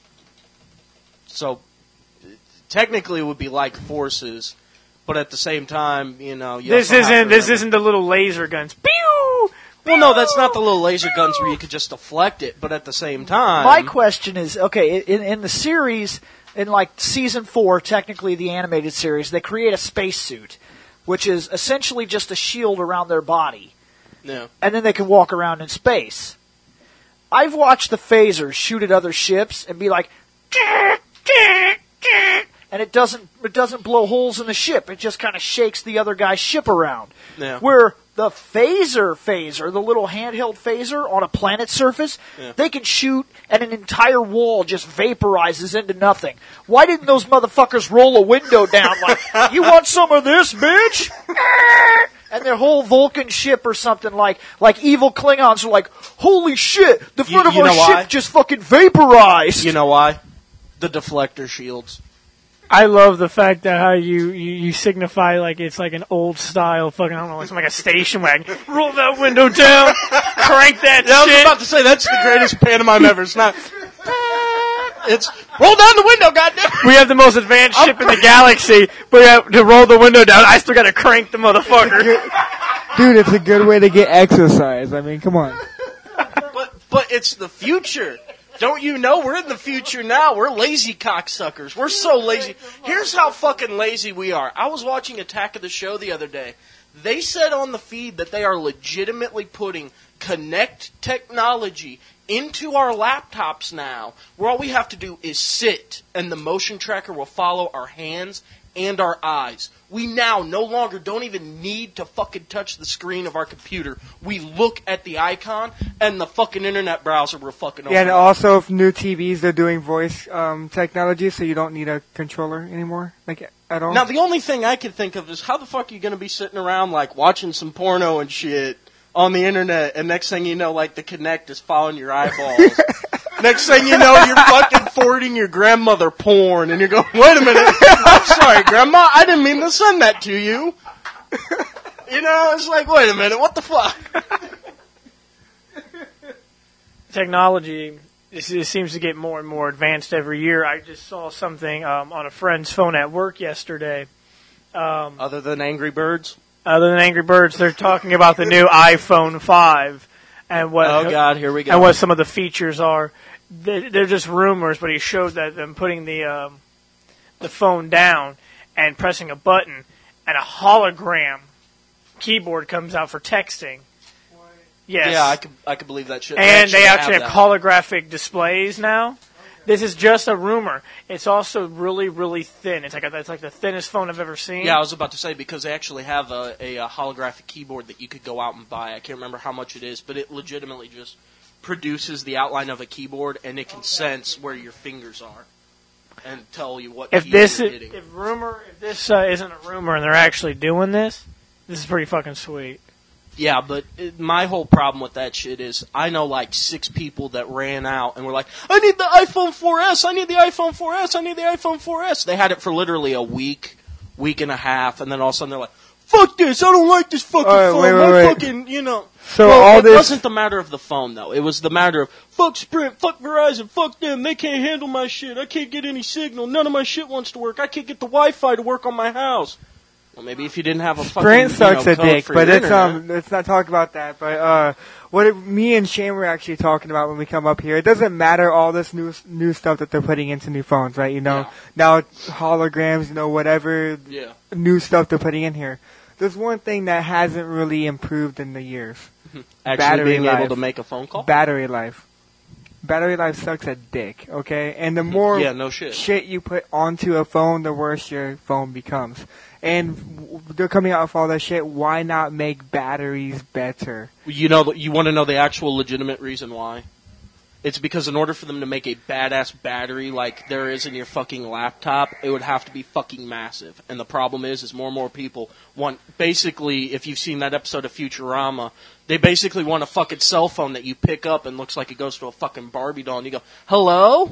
So, technically it would be like forces, but at the same time, you know... You This also have to isn't. This remember- isn't the little laser guns. Pew! Well, no, that's not the little laser guns where you could just deflect it, but at the same time... My question is, okay, in in the series, in like season four, technically the animated series, they create a spacesuit, which is essentially just a shield around their body, Yeah. and then they can walk around in space. I've watched the phasers shoot at other ships and be like, and it doesn't it doesn't blow holes in the ship. It just kind of shakes the other guy's ship around. Yeah. Where the phaser phaser, the little handheld phaser on a planet's surface, Yeah. they can shoot and an entire wall just vaporizes into nothing. Why didn't those motherfuckers roll a window down like, you want some of this, bitch? And their whole Vulcan ship or something like, like evil Klingons are like, holy shit, the You- front of you our know ship why? just fucking vaporized. You know why? The deflector shields. I love the fact that how you, you, you signify like it's like an old style fucking, I don't know, it's like a station wagon. Roll that window down, crank that Yeah, I was shit. about to say, that's the greatest pantomime ever. It's not... It's, roll down the window, goddamn! We have the most advanced ship in the galaxy, but we have to roll the window down. I still gotta crank the motherfucker. Dude, it's a good way to get exercise. I mean, come on. But, but it's the future. Don't you know? We're in the future now. We're lazy cocksuckers. We're so lazy. Here's how fucking lazy we are. I was watching Attack of the Show the other day. They said on the feed that they are legitimately putting Kinect technology into our laptops now, where all we have to do is sit, and the motion tracker will follow our hands and our eyes. We now no longer don't even need to fucking touch the screen of our computer. We look at the icon, and the fucking internet browser will fucking open Yeah, and up. also if new T Vs they're doing voice um, technology, so you don't need a controller anymore, like at all. Now, the only thing I can think of is how the fuck are you going to be sitting around, like, watching some porno and shit on the internet, and next thing you know, like, the Kinect is following your eyeballs. Next thing you know, you're fucking forwarding your grandmother porn, and you're going, wait a minute, I'm sorry, Grandma, I didn't mean to send that to you. You know, it's like, wait a minute, what the fuck? Technology it, it seems to get more and more advanced every year. I just saw something um, on a friend's phone at work yesterday. Um, Other than Angry Birds? other than Angry Birds, they're talking about the new iPhone five and what Oh, God, here we go. and what some of the features are. They're, they're just rumors, but he showed that them putting the um, the phone down and pressing a button, and a hologram keyboard comes out for texting. Yes. Yeah, I could, I could believe that shit. and they actually have, that. holographic displays now. This is just a rumor. It's also really, really thin. It's like a, it's like the thinnest phone I've ever seen. Yeah, I was about to say, because they actually have a, a, a holographic keyboard that you could go out and buy. I can't remember how much it is, but it legitimately just produces the outline of a keyboard, and it can sense where your fingers are and tell you what If keys this you're is, hitting. if rumor, if this uh, isn't a rumor and they're actually doing this, this is pretty fucking sweet. Yeah, but it, my whole problem with that shit is I know like six people that ran out and were like, I need the iPhone four S, I need the iPhone four S, I need the iPhone four S. They had it for literally a week, week and a half, and then all of a sudden they're like, fuck this, I don't like this fucking All right, phone, wait, wait, my wait. fucking, you know. So well, all it this wasn't the matter of the phone, though. It was the matter of, fuck Sprint, fuck Verizon, fuck them, they can't handle my shit, I can't get any signal, none of my shit wants to work, I can't get the Wi-Fi to work on my house. Well, maybe if you didn't have a fucking, Sprint sucks you know, a code dick, for but your it's internet. um, let's not talk about that. But uh, what it, me and Shane were actually talking about when we come up here, it doesn't matter all this new new stuff that they're putting into new phones, right? You know, Yeah. now holograms, you know, whatever Yeah. new stuff they're putting in here. There's one thing that hasn't really improved in the years: Actually battery being life. able to make a phone call? battery life. Battery life sucks a dick. Okay, and the more Yeah, no shit. shit you put onto a phone, the worse your phone becomes. And w- they're coming out with all that shit. Why not make batteries better? You know, you want to know the actual legitimate reason why? It's because in order for them to make a badass battery like there is in your fucking laptop, it would have to be fucking massive. And the problem is, is more and more people want, basically, if you've seen that episode of Futurama, they basically want a fucking cell phone that you pick up and looks like it goes to a fucking Barbie doll, and you go, hello?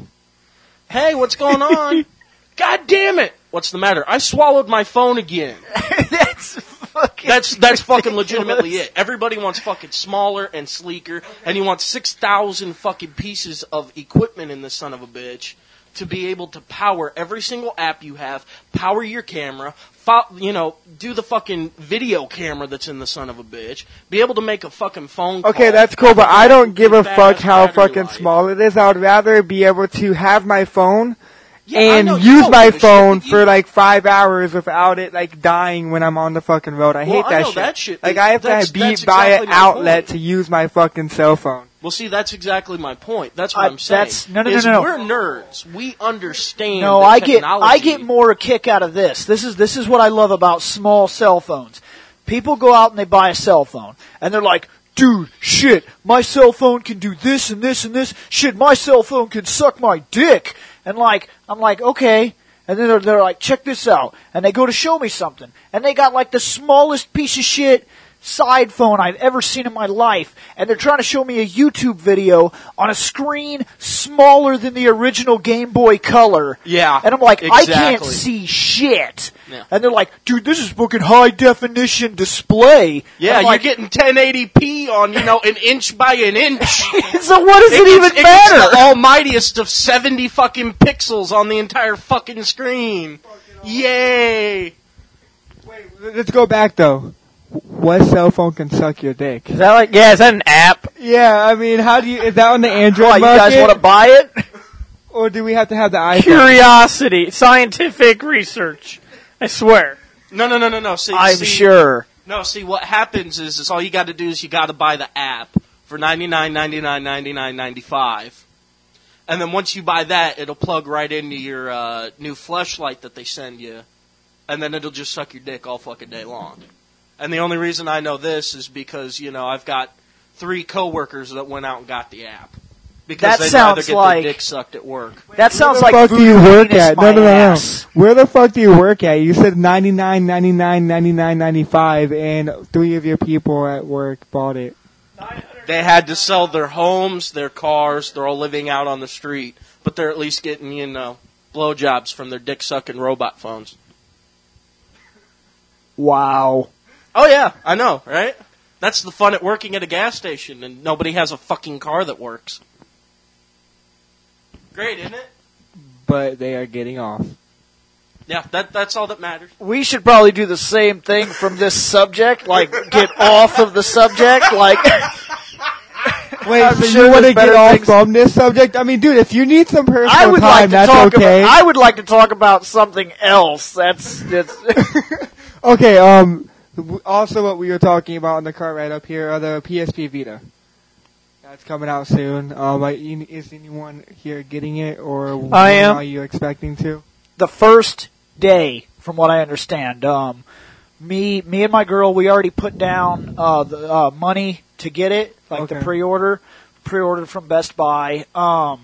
Hey, what's going on? God damn it! What's the matter? I swallowed my phone again. That's fucking. That's that's fucking ridiculous. legitimately it. Everybody wants fucking smaller and sleeker, and you want six thousand fucking pieces of equipment in this son of a bitch to be able to power every single app you have, power your camera, fo- you know, do the fucking video camera that's in the son of a bitch, be able to make a fucking phone call. Okay, that's cool, but I don't give a Badass fuck how battery fucking life. small it is. I would rather be able to have my phone Yeah, I and know, you use don't my give a shit, phone but you- for like five hours without it like dying when I'm on the fucking road. I Well, hate I that know shit. that shit, Like but I have that's- to be that's buy exactly an my outlet point. to use my fucking cell phone. Well, see, that's exactly my point. That's what I- I'm saying. that's- no, no, no, is no, no. We're nerds. We understand. No, that I get technology- I get more a kick out of this. This is this is what I love about small cell phones. People go out and they buy a cell phone, and they're like, "Dude, shit, my cell phone can do this and this and this. Shit, my cell phone can suck my dick." And like, I'm like, okay. And then they're, they're like, "Check this out," and they go to show me something, and they got like the smallest piece of shit side phone I've ever seen in my life, and they're trying to show me a YouTube video on a screen smaller than the original Game Boy Color. Yeah, And I'm like, I can't exactly. see shit. Yeah. And they're like, dude, this is fucking high definition display. Yeah, And I'm you're like, getting ten eighty p on, you know, an inch by an inch. so what does it, gets- even it matter? gets the almightiest of seventy fucking pixels on the entire fucking screen. Yay! Wait, let's go back though. What cell phone can suck your dick? Is that like, yeah, is that an app? Yeah, I mean, how do you? Is that on the Android What, you market? guys want to buy it? Or do we have to have the iPhone? Curiosity, scientific research. I swear. No, no, no, no, no. See, I'm see, sure. No, see, what happens is, is all you got to do is you got to buy the app for ninety-nine, ninety-nine, ninety-nine, ninety-five, and then once you buy that, it'll plug right into your uh, new fleshlight that they send you, and then it'll just suck your dick all fucking day long. And the only reason I know this is because, you know, I've got three coworkers that went out and got the app because That they'd sounds rather get like- their dick sucked at work. That sounds Where the like fuck do you voodoo work penis at? my No, no, no, no. ass. Where the fuck do you work at? You said ninety-nine, ninety-nine, ninety-nine, ninety-five, and three of your people at work bought it. They had to sell their homes, their cars. They're all living out on the street, but they're at least getting, you know, blowjobs from their dick-sucking robot phones. Wow. Oh, yeah, I know, right? That's the fun at working at a gas station, and nobody has a fucking car that works. Great, isn't it? But they are getting off. Yeah, that that's all that matters. We should probably do the same thing from this subject, like get off of the subject, like Wait, I'm so sure you want to there's better get off things- from this subject? I mean, dude, if you need some personal I would time, like to that's talk okay. about I would like to talk about something else. That's that's Okay, um, w- also what we were talking about in the car right up here are the P S P Vita. it's coming out soon. Um, I, is anyone here getting it, or when I am. are you expecting to? The first day, from what I understand. Um, me, me and my girl, we already put down uh, the uh, money to get it, like Okay. the pre-order, pre-ordered from Best Buy. Um,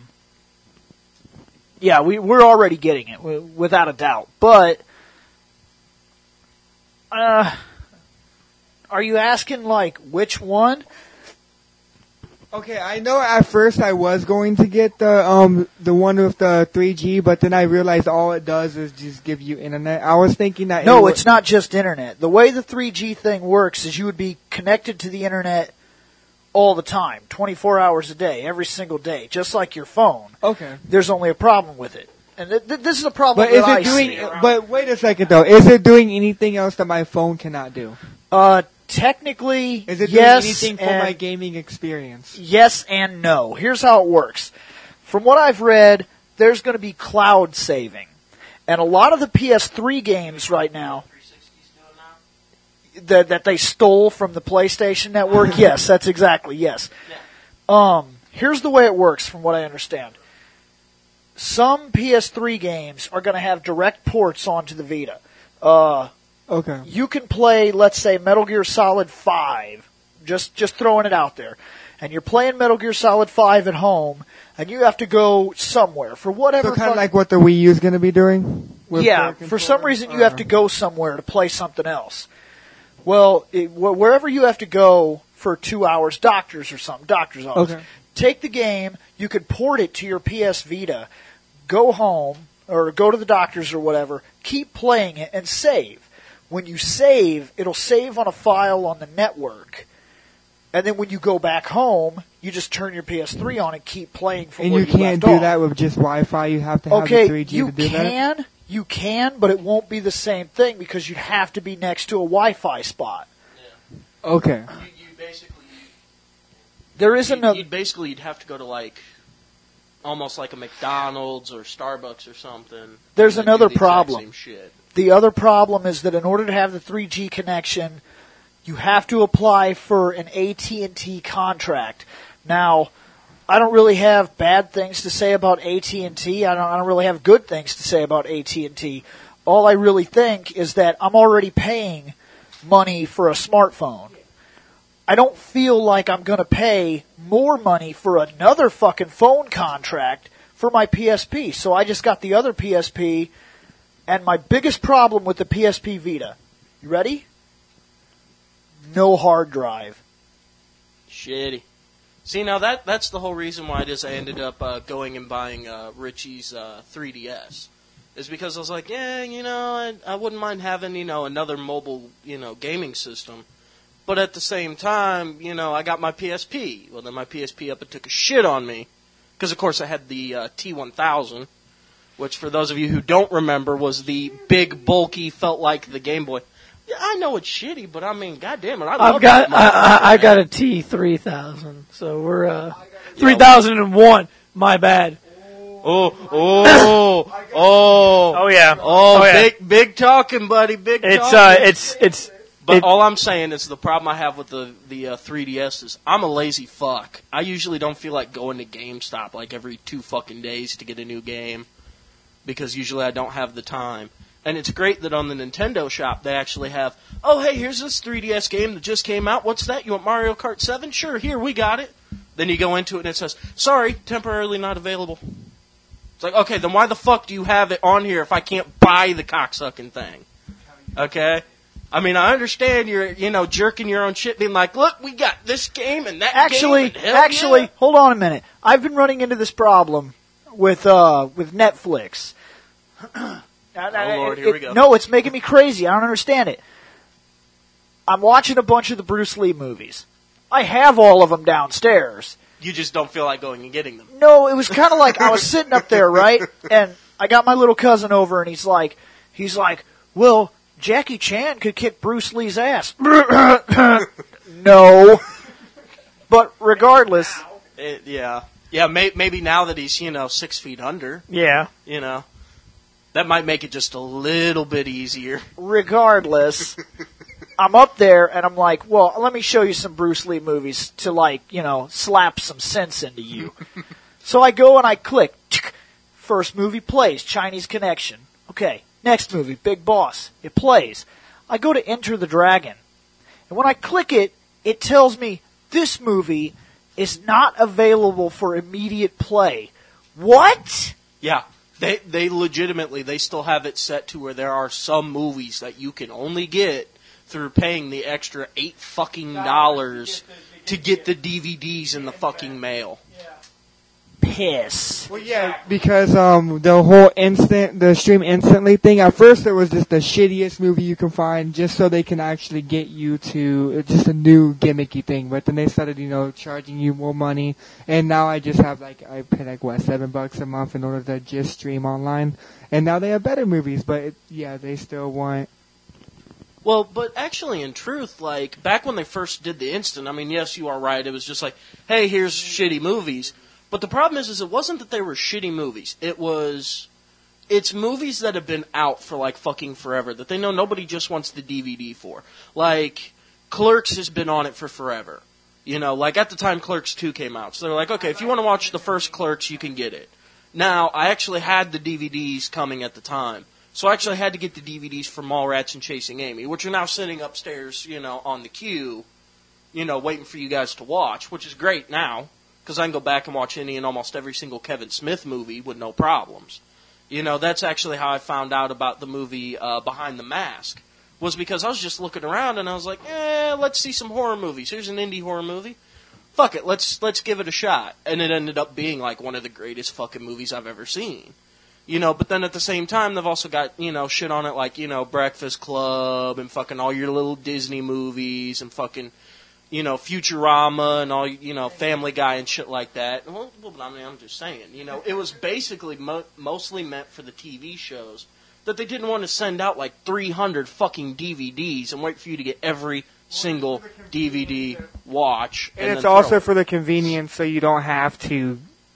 yeah, we we're already getting it w- without a doubt. But, uh, are you asking like which one? Okay, I know at first I was going to get the um the one with the three G, but then I realized all it does is just give you internet. I was thinking that it No, would- it's not just internet. The way the three G thing works is you would be connected to the internet all the time, twenty-four hours a day, every single day, just like your phone. okay. There's only a problem with it. And th- th- this is a problem But that is I it doing? see. But wait a second though. Is it doing anything else that my phone cannot do? Uh, technically, Is it yes, doing anything for and, my gaming experience? yes and no. Here's how it works. From what I've read, there's going to be cloud saving. And a lot of the P S three games right now three sixty's doing now? that that they stole from the PlayStation Network, yes, that's exactly, yes. Um, here's the way it works from what I understand. Some P S three games are going to have direct ports onto the Vita. Uh, Okay. you can play, let's say, Metal Gear Solid five, just just throwing it out there, and you're playing Metal Gear Solid five at home, and you have to go somewhere for whatever. So kind of fuck- like what the Wii U is going to be doing. with yeah, the for some controller? reason you have to go somewhere to play something else. Well, it, wh- wherever you have to go for two hours, doctors or something, doctor's office. Okay. Take the game, you could port it to your P S Vita, go home, or go to the doctor's or whatever, keep playing it, and save. When you save, it'll save on a file on the network. And then when you go back home, you just turn your P S three on and keep playing from And where you you can't left do off. that with just Wi-Fi. You have to have Okay, the three G you to do that. can, you can, but it won't be the same thing because you'd have to be next to a Wi-Fi spot. Okay. You, you basically, There is you'd, another. you'd basically you'd have to go to like, almost like a McDonald's or Starbucks or something. There's and do another the exact problem. Same shit. The other problem is that in order to have the three G connection, you have to apply for an A T and T contract. Now, I don't really have bad things to say about A T and T. I don't, I don't really have good things to say about A T and T. All I really think is that I'm already paying money for a smartphone. I don't feel like I'm going to pay more money for another fucking phone contract for my P S P. So I just got the other P S P, and my biggest problem with the P S P Vita, you ready? No hard drive. Shitty. See, now that that's the whole reason why it is I ended up uh, going and buying uh, Richie's uh, three D S. Is because I was like, yeah, you know, I, I wouldn't mind having, you know, another mobile, you know, gaming system. But at the same time, you know, I got my P S P. Well, then my P S P up and took a shit on me. Because, of course, I had the uh, T one thousand, which, for those of you who don't remember, was the big, bulky, felt like the Game Boy. Yeah, I know it's shitty, but I mean, goddamn it, I love I've got that I, I, I got a T three thousand, so we're uh, three thousand and one. My bad. Oh, oh, oh, Oh yeah. oh, Oh, yeah. big, big talking, buddy, big It's talking. uh, it's it's. But it- all I'm saying is the problem I have with the the uh, three D S is I'm a lazy fuck. I usually don't feel like going to GameStop like every two fucking days to get a new game because usually I don't have the time. And it's great that on the Nintendo shop they actually have, oh hey, here's this three D S game that just came out. What's that? You want Mario Kart seven? Sure, here, we got it. Then you go into it and it says, sorry, temporarily not available. It's like, okay, then why the fuck do you have it on here if I can't buy the cocksucking thing? Okay? I mean, I understand you're, you know, jerking your own shit, being like, look, we got this game and that Actually, game. and hell actually, yeah. hold on a minute. I've been running into this problem with uh with Netflix. Oh, Lord, here we go. No, it's making me crazy. I don't understand it. I'm watching a bunch of the Bruce Lee movies. I have all of them downstairs. You just don't feel like going and getting them. No, it was kind of like I was sitting up there, right? And I got my little cousin over, and he's like, he's like, well, Jackie Chan could kick Bruce Lee's ass. No. But regardless, It, yeah. Yeah, may, maybe now that he's, you know, six feet under, Yeah. you know, that might make it just a little bit easier. regardless, I'm up there and I'm like, well, let me show you some Bruce Lee movies to like, you know, slap some sense into you. So I go and I click. First movie plays, Chinese Connection. Okay, next movie, Big Boss. It plays. I go to Enter the Dragon. And when I click it, it tells me this movie is not available for immediate play. What? Yeah. They they legitimately, they still have it set to where there are some movies that you can only get through paying the extra eight fucking dollars to get the D V Ds in the fucking mail. Piss. Well, yeah, because um, the whole instant, the stream instantly thing, at first it was just the shittiest movie you can find just so they can actually get you to, it's just a new gimmicky thing, but then they started, you know, charging you more money, and now I just have, like, I pay, like, what, seven bucks a month in order to just stream online, and now they have better movies, but, it, yeah, they still want... Well, but actually, in truth, like, back when they first did the instant, I mean, yes, you are right, it was just like, hey, here's shitty movies. But the problem is, is it wasn't that they were shitty movies. It was, it's movies that have been out for like fucking forever that they know nobody just wants the D V D for. Like, Clerks has been on it for forever. You know, like at the time Clerks two came out. So they're like, okay, if you want to watch the first Clerks, you can get it. Now, I actually had the D V Ds coming at the time. So I actually had to get the D V Ds for Mallrats and Chasing Amy, which are now sitting upstairs, you know, on the queue, you know, waiting for you guys to watch, which is great now. Because I can go back and watch any and almost every single Kevin Smith movie with no problems. You know, that's actually how I found out about the movie uh, Behind the Mask. Was because I was just looking around and I was like, eh, let's see some horror movies. Here's an indie horror movie. Fuck it, let's let's give it a shot. And it ended up being like one of the greatest fucking movies I've ever seen. You know, but then at the same time, they've also got, you know, shit on it like, you know, Breakfast Club and fucking all your little Disney movies and fucking... You know, Futurama and all, you know, Family Guy and shit like that. Well, I mean, I'm just saying, you know, it was basically mo- mostly meant for the T V shows that they didn't want to send out like three hundred fucking D V Ds and wait for you to get every single D V D watch. And, and it's also for the convenience so you don't have to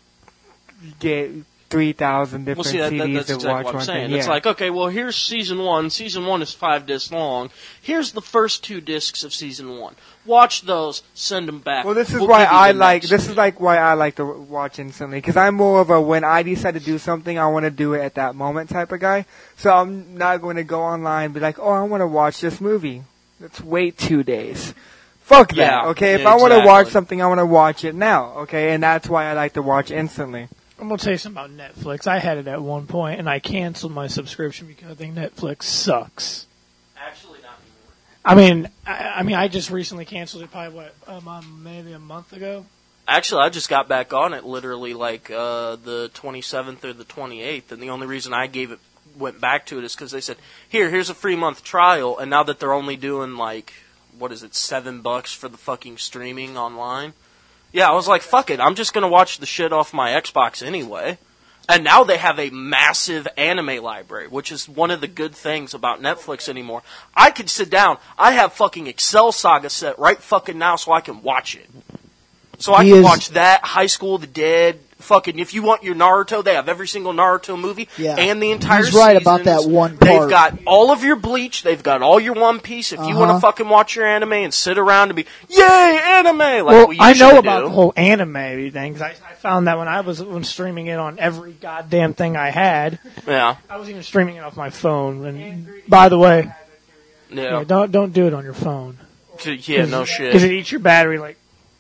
get three thousand different well, see, that, C Ds that, that's to exactly watch what I'm one saying. thing. It's Yeah. like, okay, well, here's season one. Season one is five discs long. Here's the first two discs of season one. Watch those. Send them back. Well, this is We'll why give you I the like. next. This is like why I like to watch instantly because I'm more of a when I decide to do something, I want to do it at that moment type of guy. So I'm not going to go online and be like, oh, I want to watch this movie. Let's wait two days. Fuck that. Yeah, Okay, if yeah, I want to watch exactly. something, I want to watch it now. Okay, and that's why I like to watch instantly. I'm going to tell you something about Netflix. I had it at one point, and I canceled my subscription because I think Netflix sucks. Actually, not anymore. I mean, I, I mean, I just recently canceled it probably, what, um, um, maybe a month ago? Actually, I just got back on it literally like uh, the twenty-seventh or the twenty-eighth, and the only reason I gave it went back to it is because they said, here, here's a free month trial, and now that they're only doing like, what is it, seven bucks for the fucking streaming online? Yeah, I was like, fuck it, I'm just going to watch the shit off my Xbox anyway. And now they have a massive anime library, which is one of the good things about Netflix anymore. I could sit down, I have fucking Excel Saga set right fucking now so I can watch it. So I He can is- watch that, High School of the Dead, fucking, if you want your Naruto, they have every single Naruto movie Yeah. and the entire He's right about seasons. that one They've part. got all of your Bleach, they've got all your One Piece. If you want Uh-huh. to fucking watch your anime and sit around and be, yay, anime, like well, we I usually know about do. the whole anime thing, 'cause I, I found that when I was when streaming it on every goddamn thing I had. Yeah, I was even streaming it off my phone. And by the way, yeah, yeah, don't don't do it on your phone. yeah, no Because shit. it eats your battery like,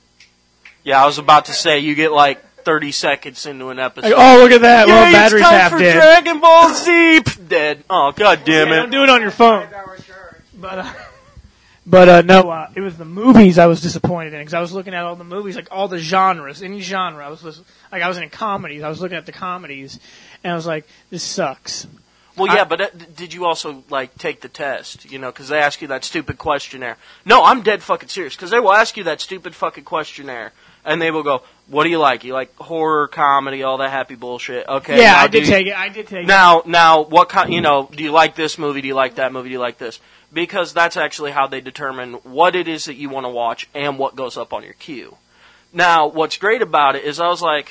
Yeah, I was about to say, you get like thirty seconds into an episode. like oh, look at that. Yay, Well, battery's it's time half for dead. Dragon Ball Z! Pff, dead. Oh, god damn Yeah, it. don't do it on your phone. But uh, but uh, no, uh, it was the movies I was disappointed in because I was looking at all the movies, like all the genres, any genre. I was lis- like I was in comedies. I was looking at the comedies, and I was like, this sucks. Well, yeah, but uh, d- did you also, like, take the test? You know, because they ask you that stupid questionnaire. No, I'm dead fucking serious, because they will ask you that stupid fucking questionnaire, and they will go, what do you like? You like horror, comedy, all that happy bullshit? Okay. Yeah, now I do did you- take it. I did take it. Now, now, what kind, you know, do you like this movie? Do you like that movie? Do you like this? Because that's actually how they determine what it is that you want to watch and what goes up on your queue. Now, what's great about it is I was like,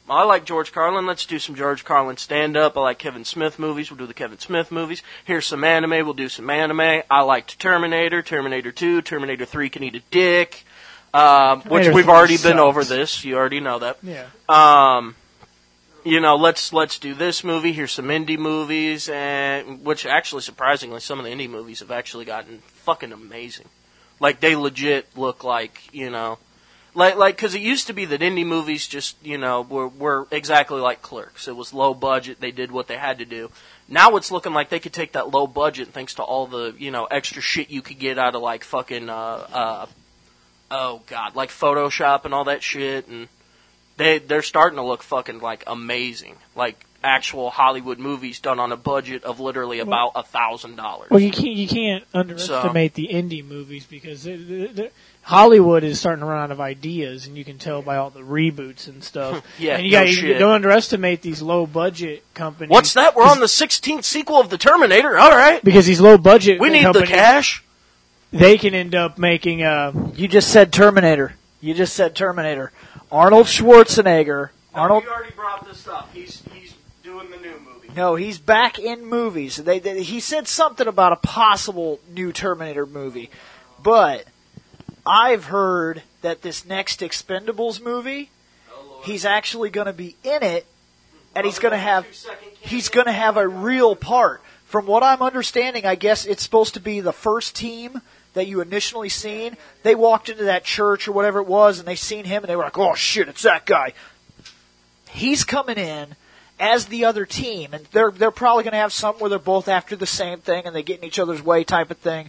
I like George Carlin. Let's do some George Carlin stand-up. I like Kevin Smith movies. We'll do the Kevin Smith movies. Here's some anime. We'll do some anime. I liked Terminator, Terminator two, Terminator three can eat a dick, um, which we've already been over this. You already know that. Yeah. Um, you know, let's let's do this movie. Here's some indie movies, and which actually, surprisingly, some of the indie movies have actually gotten fucking amazing. Like, they legit look like, you know... Like, like, because it used to be that indie movies just, you know, were, were exactly like Clerks. It was low budget. They did what they had to do. Now it's looking like they could take that low budget thanks to all the, you know, extra shit you could get out of, like, fucking, uh, uh, oh, God, like Photoshop and all that shit. And they, they're starting to look fucking, like, amazing. Like, actual Hollywood movies done on a budget of literally about a thousand dollars. Well, you can't you can't underestimate so, the indie movies because it, it, it, Hollywood is starting to run out of ideas, and you can tell by all the reboots and stuff. yeah, and you, no got, shit. you don't underestimate these low budget companies. What's that? We're on the sixteenth sequel of the Terminator. All right, because these low budget we need companies, the cash. They can end up making a. You just said Terminator. You just said Terminator. Arnold Schwarzenegger. No, Arnold. you already brought this up. He's he's doing the new movie. No, he's back in movies. They, they, he said something about a possible new Terminator movie, but I've heard that this next Expendables movie, Oh, he's actually going to be in it, and he's going to have he's going to have a real part. From what I'm understanding, I guess it's supposed to be the first team that you initially seen. They walked into that church or whatever it was, and they seen him, and they were like, "Oh shit, it's that guy." He's coming in as the other team, and they're they're probably going to have something where they're both after the same thing and they get in each other's way type of thing.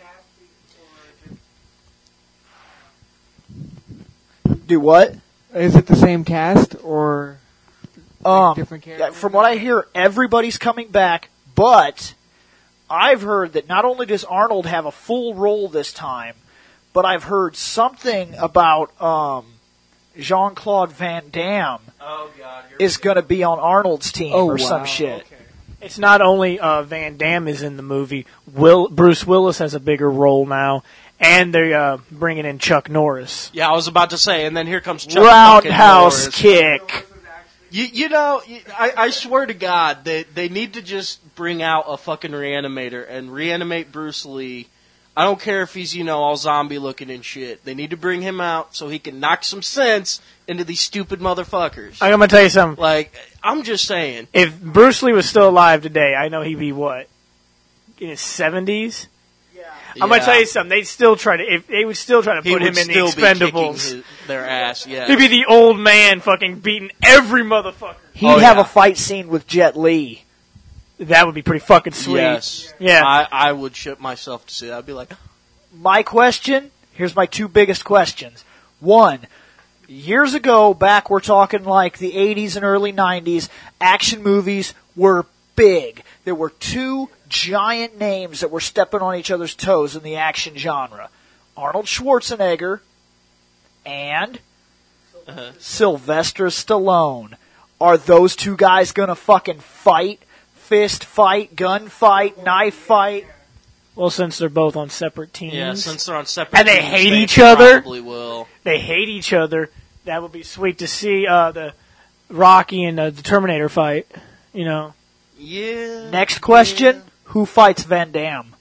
Do what? Is it the same cast or Um, different yeah, characters? from what I hear, everybody's coming back, but I've heard that not only does Arnold have a full role this time, but I've heard something about um, Jean-Claude Van Damme Oh God, is going to be on Arnold's team Oh, or wow. some shit. Okay. It's not only uh, Van Damme is in the movie. Will Bruce Willis has a bigger role now, and they're uh, bringing in Chuck Norris. Yeah, I was about to say, and then here comes Chuck Roundhouse fucking Norris. kick. You, you know, you- I, I swear to God, they they need to just bring out a fucking reanimator and reanimate Bruce Lee. I don't care if he's, you know, all zombie looking and shit. They need to bring him out so he can knock some sense into these stupid motherfuckers. I'm gonna tell you something. Like, I'm just saying. If Bruce Lee was still alive today, I know he'd be what in his seventies. I'm gonna Yeah. tell you something. They'd still try to. If they would still try to He put would him in the still be kicking Expendables. his, their ass, yeah. He'd be the old man, fucking beating every motherfucker. He'd Oh, have yeah. a fight scene with Jet Li. That would be pretty fucking sweet. Yes. Yeah. I, I would shit myself to see that. I'd be like, My question, here's my two biggest questions. One, years ago, back we're talking like the eighties and early nineties, action movies were big. There were two giant names that were stepping on each other's toes in the action genre. Arnold Schwarzenegger and uh-huh. Sylvester Stallone. Are those two guys gonna fucking fight? Fist fight, gun fight, knife fight? Well, since they're both on separate teams, yeah, since they're on separate And they teams, hate they each other? Probably will. they hate each other. That would be sweet to see uh, the Rocky and uh, the Terminator fight. You know, Yeah. Next question, who fights Van Damme?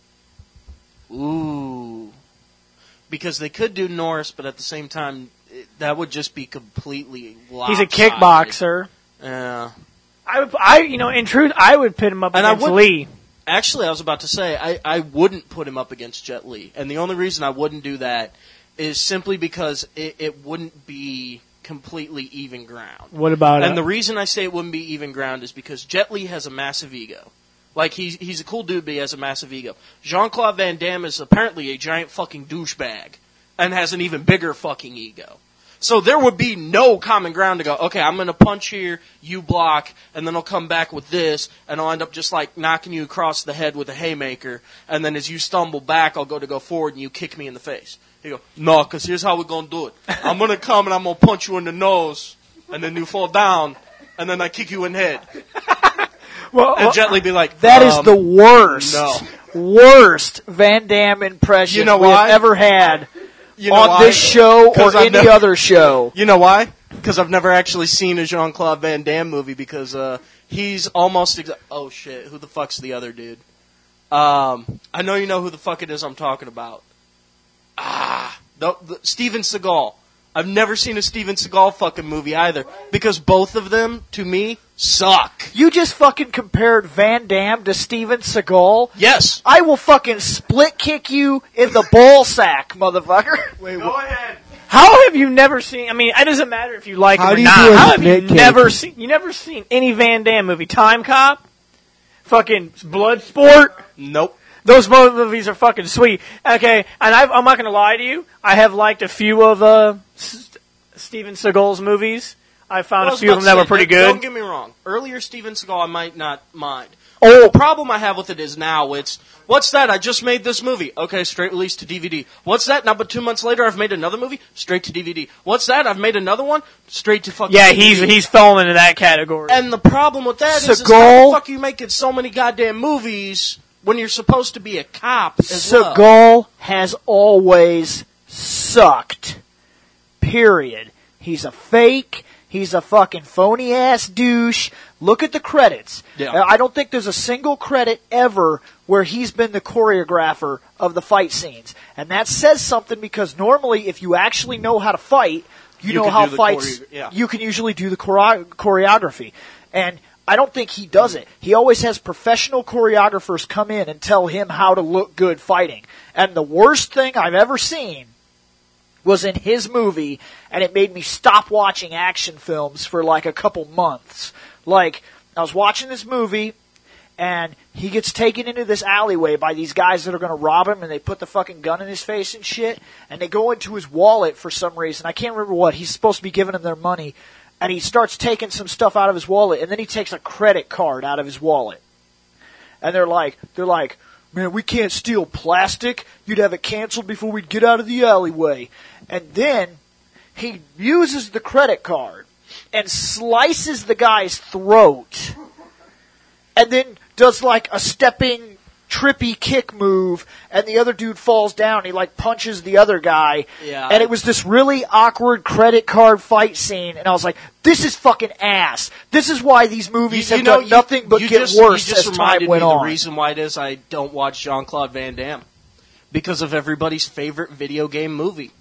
Ooh. Because they could do Norris, but at the same time, it, that would just be completely he's a lopsided. kickboxer. Yeah. I would, I, you know, in truth, I would pit him up And I against would- Lee. Actually, I was about to say, I, I wouldn't put him up against Jet Li. And the only reason I wouldn't do that is simply because it, it wouldn't be completely even ground. What about And uh, the reason I say it wouldn't be even ground is because Jet Li has a massive ego. Like, he's, he's a cool dude, but he has a massive ego. Jean-Claude Van Damme is apparently a giant fucking douchebag and has an even bigger fucking ego. So there would be no common ground to go, okay, I'm going to punch here, you block, and then I'll come back with this, and I'll end up just like knocking you across the head with a haymaker, and then as you stumble back, I'll go to go forward, and you kick me in the face. You go, no, because here's how we're going to do it. I'm going to come, and I'm going to punch you in the nose, and then you fall down, and then I kick you in the head. well, And well, gently be like, That is um, the worst, no. worst Van Damme impression You know we why? have ever had you know on why? this show or 'Cause I've any never- other show. You know why? because I've never actually seen a Jean-Claude Van Damme movie because uh, he's almost... Exa- oh, shit. Who the fuck's the other dude? Um, I know you know who the fuck it is I'm talking about. Ah, the, the, Steven Seagal. I've never seen a Steven Seagal fucking movie either because both of them, to me, suck. You just fucking compared Van Damme to Steven Seagal? Yes. I will fucking split kick you in the ball sack, motherfucker. Wait, Go ahead. How have you never seen? I mean, it doesn't matter if you like How him or do you not. do a How have you split kick? never seen? You never seen any Van Damme movie? Time Cop, fucking Bloodsport. Nope. Those both movies are fucking sweet. Okay, and I've, I'm not going to lie to you. I have liked a few of uh, S- Steven Seagal's movies. I found Well, I a was few of about them that to were say, pretty don't- good. Don't get me wrong. Earlier Steven Seagal I might not mind. Oh, The problem I have with it is now it's, what's that? I just made this movie. Okay, straight release to D V D. What's that? Now, but two months later I've made another movie. Straight to D V D. What's that? I've made another one. Straight to fucking yeah, D V D. he's he's fallen into that category. And the problem with that is, is how Seagal- the fuck are you making so many goddamn movies when you're supposed to be a cop as well? Seagal has always sucked. Period. He's a fake. He's a fucking phony ass douche. Look at the credits. Yeah. Uh, I don't think there's a single credit ever where he's been the choreographer of the fight scenes. And that says something because normally if you actually know how to fight, you, You know can how do the fights, choreo- yeah. you can usually do the choreo- choreography. And I don't think he does it. He always has professional choreographers come in and tell him how to look good fighting. And the worst thing I've ever seen was in his movie, and it made me stop watching action films for like a couple months. Like, I was watching this movie, and he gets taken into this alleyway by these guys that are going to rob him, and they put the fucking gun in his face and shit, and they go into his wallet for some reason. I can't remember what. He's supposed to be giving them their money, and he starts taking some stuff out of his wallet, and then he takes a credit card out of his wallet. And they're like, they're like, man, we can't steal plastic. You'd have it canceled before we'd get out of the alleyway. And then he uses the credit card and slices the guy's throat. And then does like a stepping, trippy kick move. And the other dude falls down. He like punches the other guy. Yeah. And it was this really awkward credit card fight scene. And I was like, this is fucking ass. This is why these movies You- have you know, done nothing you- but you get just, worse you just as reminded time went me on. The reason why it is I don't watch Jean-Claude Van Damme. Because of everybody's favorite video game movie.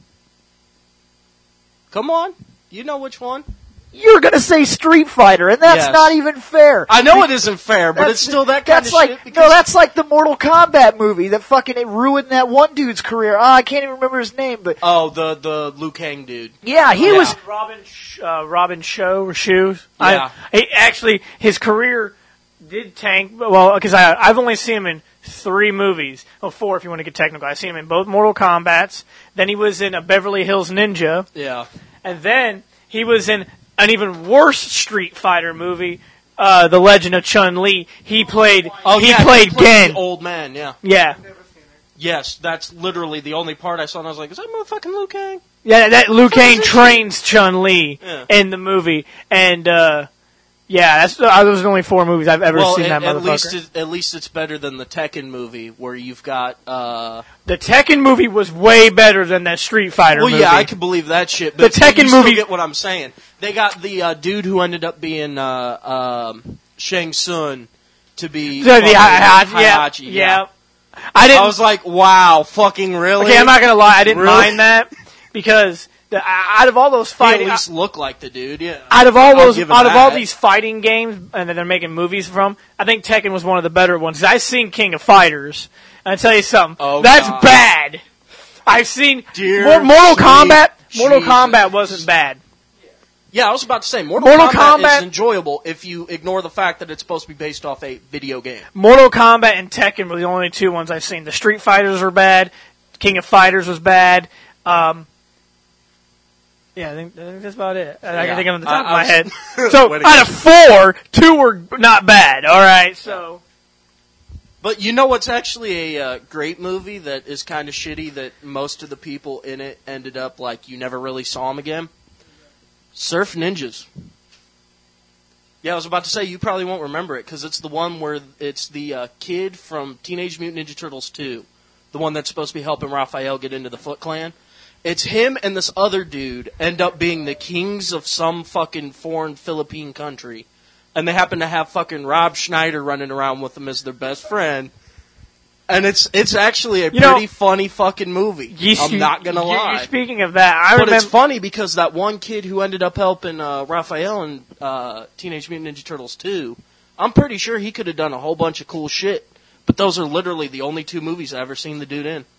Come on. You know which one. You're going to say Street Fighter, and that's Yes. not even fair. I know it isn't fair, but That's- it's still that kind that's of like, shit. No, Because that's like the Mortal Kombat movie that fucking it ruined that one dude's career. Ah, I can't even remember his name, but oh, the the Liu Kang dude. yeah, he Yeah. was. Robin Sh- uh, Robin Show or Shoe. Yeah. I, he, actually, his career did tank. Well, because I I've only seen him in three movies. Oh, four if you want to get technical. I've seen him in both Mortal Kombats. Then he was in a Beverly Hills Ninja, Yeah. and then he was in an even worse Street Fighter movie, uh, The Legend of Chun-Li. He played. Oh, he yeah, played he played Gen. the old man. Yeah. Yeah. Yes, that's literally the only part I saw, and I was like, "Is that motherfucking Liu Kang?" Yeah, that Liu Kang this trains Chun Li Yeah. in the movie, and uh, yeah, that's uh, those are the only four movies I've ever Well, seen at, that at motherfucker. least it, at least it's better than the Tekken movie, where you've got. Uh, The Tekken movie was way better than that Street Fighter well, movie. yeah, I can believe that shit. The But Tekken you still movie- get what I'm saying. They got the uh, dude who ended up being uh, um, Shang Tsung to be So the fucking Heihachi, yeah, Heihachi, yeah. I didn't. I was like, "Wow, fucking really?" okay, I'm not gonna lie, I didn't Really? mind that because the, out of all those He fighting, at least looked like the dude. Yeah. out of all I'll those, give him out of all that. these fighting games, and that they're making movies from, I think Tekken was one of the better ones. 'Cause I've seen King of Fighters, and I tell you something, Oh, that's God. bad. I've seen Dear Mor- Mortal sweet Kombat. Mortal Jesus. Kombat wasn't bad. Yeah, I was about to say, Mortal, Mortal Kombat, Kombat- is enjoyable if you ignore the fact that it's supposed to be based off a video game. Mortal Kombat and Tekken were the only two ones I've seen. The Street Fighters were bad. King of Fighters was bad. Um, yeah, I think, I think that's about it. I Yeah. can think of on the top I- of my I head. was- So Way to out go. of four, two were not bad. All right, so But you know what's actually a uh, great movie that is kind of shitty that most of the people in it ended up like you never really saw them again? Surf Ninjas. Yeah, I was about to say you probably won't remember it because it's the one where it's the uh, kid from Teenage Mutant Ninja Turtles two, the one that's supposed to be helping Raphael get into the Foot Clan. It's him and this other dude end up being the kings of some fucking foreign Philippine country. And they happen to have fucking Rob Schneider running around with them as their best friend. And it's it's actually a You pretty know, funny fucking movie. You, I'm not gonna you, lie. You're speaking of that, I But remember. it's funny because that one kid who ended up helping uh, Raphael in uh, Teenage Mutant Ninja Turtles two, I'm pretty sure he could have done a whole bunch of cool shit. But those are literally the only two movies I've ever seen the dude in.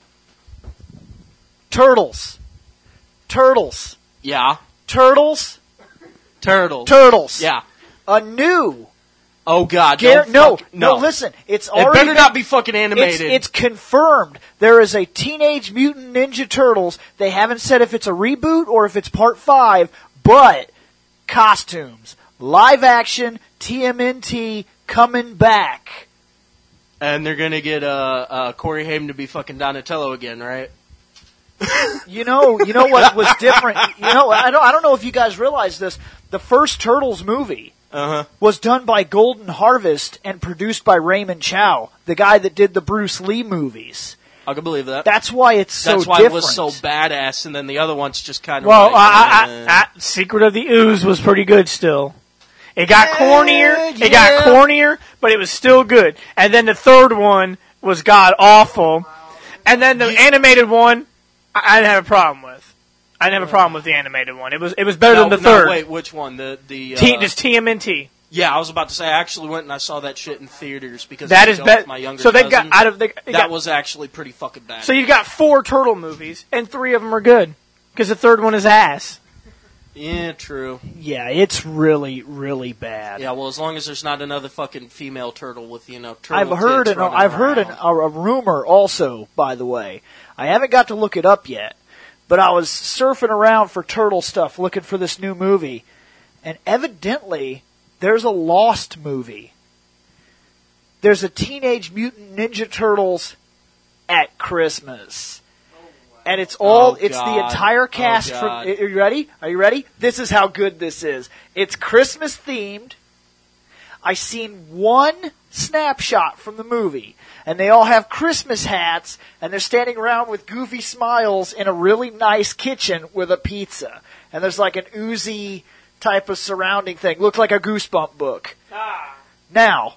Turtles. Turtles. Yeah. Turtles. Turtles. Turtles. Yeah. A new. Oh, God. Gar- don't no, fuck- no, no. listen. It's It already better been- not be fucking It's, animated. it's confirmed. There is a Teenage Mutant Ninja Turtles. They haven't said if it's a reboot or if it's part five, but costumes, live action, T M N T coming back. And they're gonna get uh, uh, Corey Haim to be fucking Donatello again, right? You know, you know what was different. You know, I don't, I don't know if you guys realize this. The first Turtles movie Uh-huh. was done by Golden Harvest and produced by Raymond Chow, the guy that did the Bruce Lee movies. I can believe that. That's why it's so That's why different. it was so badass, and then the other one's just kind of well, like, I, eh. I, I, Secret of the Ooze was pretty good still. It got Yeah, cornier. yeah. It got cornier, but it was still good. And then the third one was god awful. And then the animated one, I, I didn't have a problem with. I didn't have a problem with the animated one. It was it was better no, than the no, third. wait, which one? The the uh, T, just T M N T. yeah, I was about to say. I actually went and I saw that shit in theaters because That I is go bet- with my younger so they've cousin. got out of the. they that got- was actually pretty fucking bad. So you've got four turtle movies, and three of them are good because the third one is ass. yeah, true. Yeah, it's really, really bad. Yeah, well, as long as there's not another fucking female turtle with you know turtle I've heard tits an, running I've heard an, around. a, a rumor also, by the way. I haven't got to look it up yet, but I was surfing around for turtle stuff looking for this new movie, and evidently there's a Lost movie. There's a Teenage Mutant Ninja Turtles at Christmas. And it's all, Oh, it's the God. entire Oh, cast from, God. are you ready? Are you ready? This is how good this is. It's Christmas themed. I seen one snapshot from the movie, and they all have Christmas hats, and they're standing around with goofy smiles in a really nice kitchen with a pizza. And there's like an oozy type of surrounding thing. Looked like a Goosebump book. Now,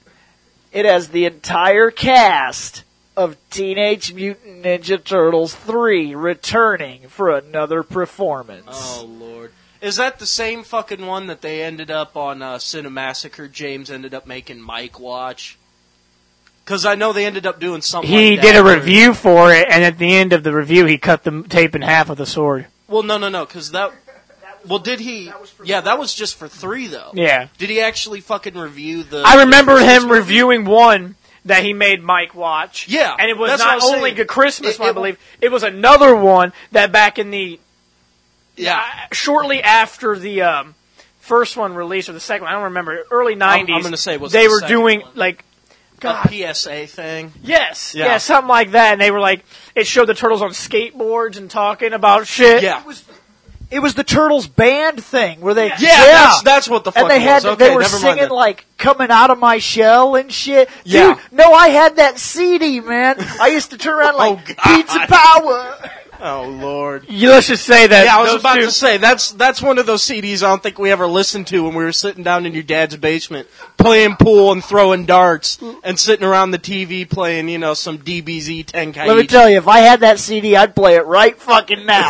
it has the entire cast of Teenage Mutant Ninja Turtles three returning for another performance. Oh, Lord. Is that the same fucking one that they ended up on uh, Cinemassacre? James ended up making Mike watch? Because I know they ended up doing something He like did that a where- review for it, and at the end of the review, he cut the tape in half with a sword. Well, no, no, no, because that... Well, did he... Yeah, that was just for three, though. Yeah. Did he actually fucking review the... I remember the Christmas him movie? reviewing one that he made Mike watch. Yeah, And it was that's what I not was only saying. the Christmas It- one, I it- believe. It was another one that back in the... Yeah. uh, shortly after the um, first one released, or the second one, I don't remember, early nineties. I'm gonna say it was they the were second doing, one. like... A God, P S A thing. yes, Yeah. yeah. something like that. And they were like, it showed the turtles on skateboards and talking about shit. Yeah. It was, it was the Turtles band thing where they Yeah, That's, that's what the fuck and they it had was. Okay, they were never mind singing that. like "Coming Out of My Shell" and shit. Yeah. Dude, no, I had that C D, man. I used to turn around like Oh, God. Pizza Power. Oh, Lord. You, let's just say that. Yeah, I was those about two, to say that's that's one of those C Ds I don't think we ever listened to when we were sitting down in your dad's basement playing pool and throwing darts and sitting around the T V playing, you know, some D B Z Tenkaichi. Let me tell you, if I had that C D, I'd play it right fucking now.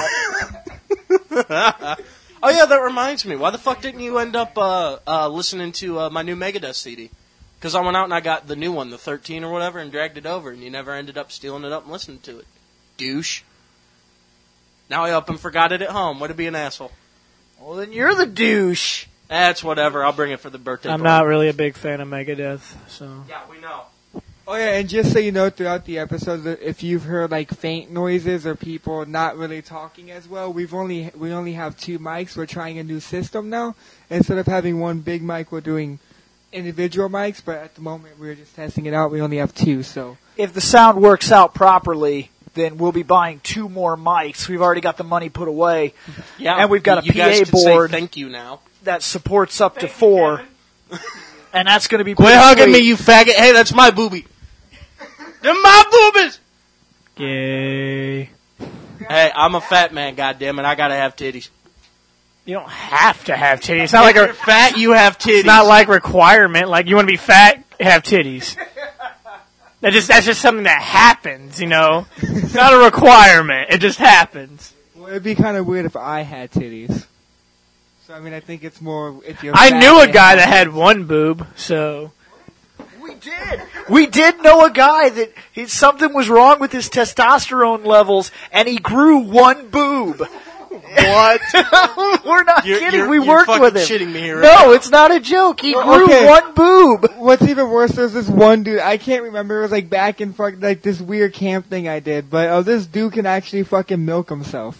Oh yeah, that reminds me. Why the fuck didn't you end up uh, uh, listening to uh, my new Megadeth C D? Because I went out and I got the new one, the thirteen or whatever, and dragged it over, and you never ended up stealing it up and listening to it. Douche. Now I up and forgot it at home. Way to be an asshole. Well, then you're the douche. That's whatever. I'll bring it for the birthday I'm party. not really a big fan of Megadeth, so. Yeah, we know. Oh yeah, and just so you know, throughout the episodes, if you've heard like faint noises or people not really talking as well, we've only we only have two mics. We're trying a new system now. Instead of having one big mic, we're doing individual mics. But at the moment, we're just testing it out. We only have two, so If the sound works out properly, then we'll be buying two more mics. We've already got the money put away. Yeah, And we've got a you P A guys can say board. thank you now. That supports up to four. And that's going to be Quit pretty hugging sweet. me, you faggot. Hey, that's my boobie. They're my boobies. Yay. Hey, I'm a fat man, goddammit. I gotta have titties. You don't have to have titties. It's not like If a you're fat, you have titties. It's not like requirement. Like you want to be fat, have titties. That just that's just something that happens, you know. It's not a requirement. It just happens. Well, it'd be kind of weird if I had titties. So I mean, I think it's more if you're. I fat, knew a they guy have that had titties. one boob, so We did. We did know a guy that he, something was wrong with his testosterone levels, and he grew one boob. What? We're not You're- kidding. you're- we you're worked fucking with him. shitting me here right no, now. it's not a joke. He Well, grew okay. one boob. What's even worse, there's this one dude, I can't remember, it was like back in fucking, like this weird camp thing I did, but oh, this dude can actually fucking milk himself.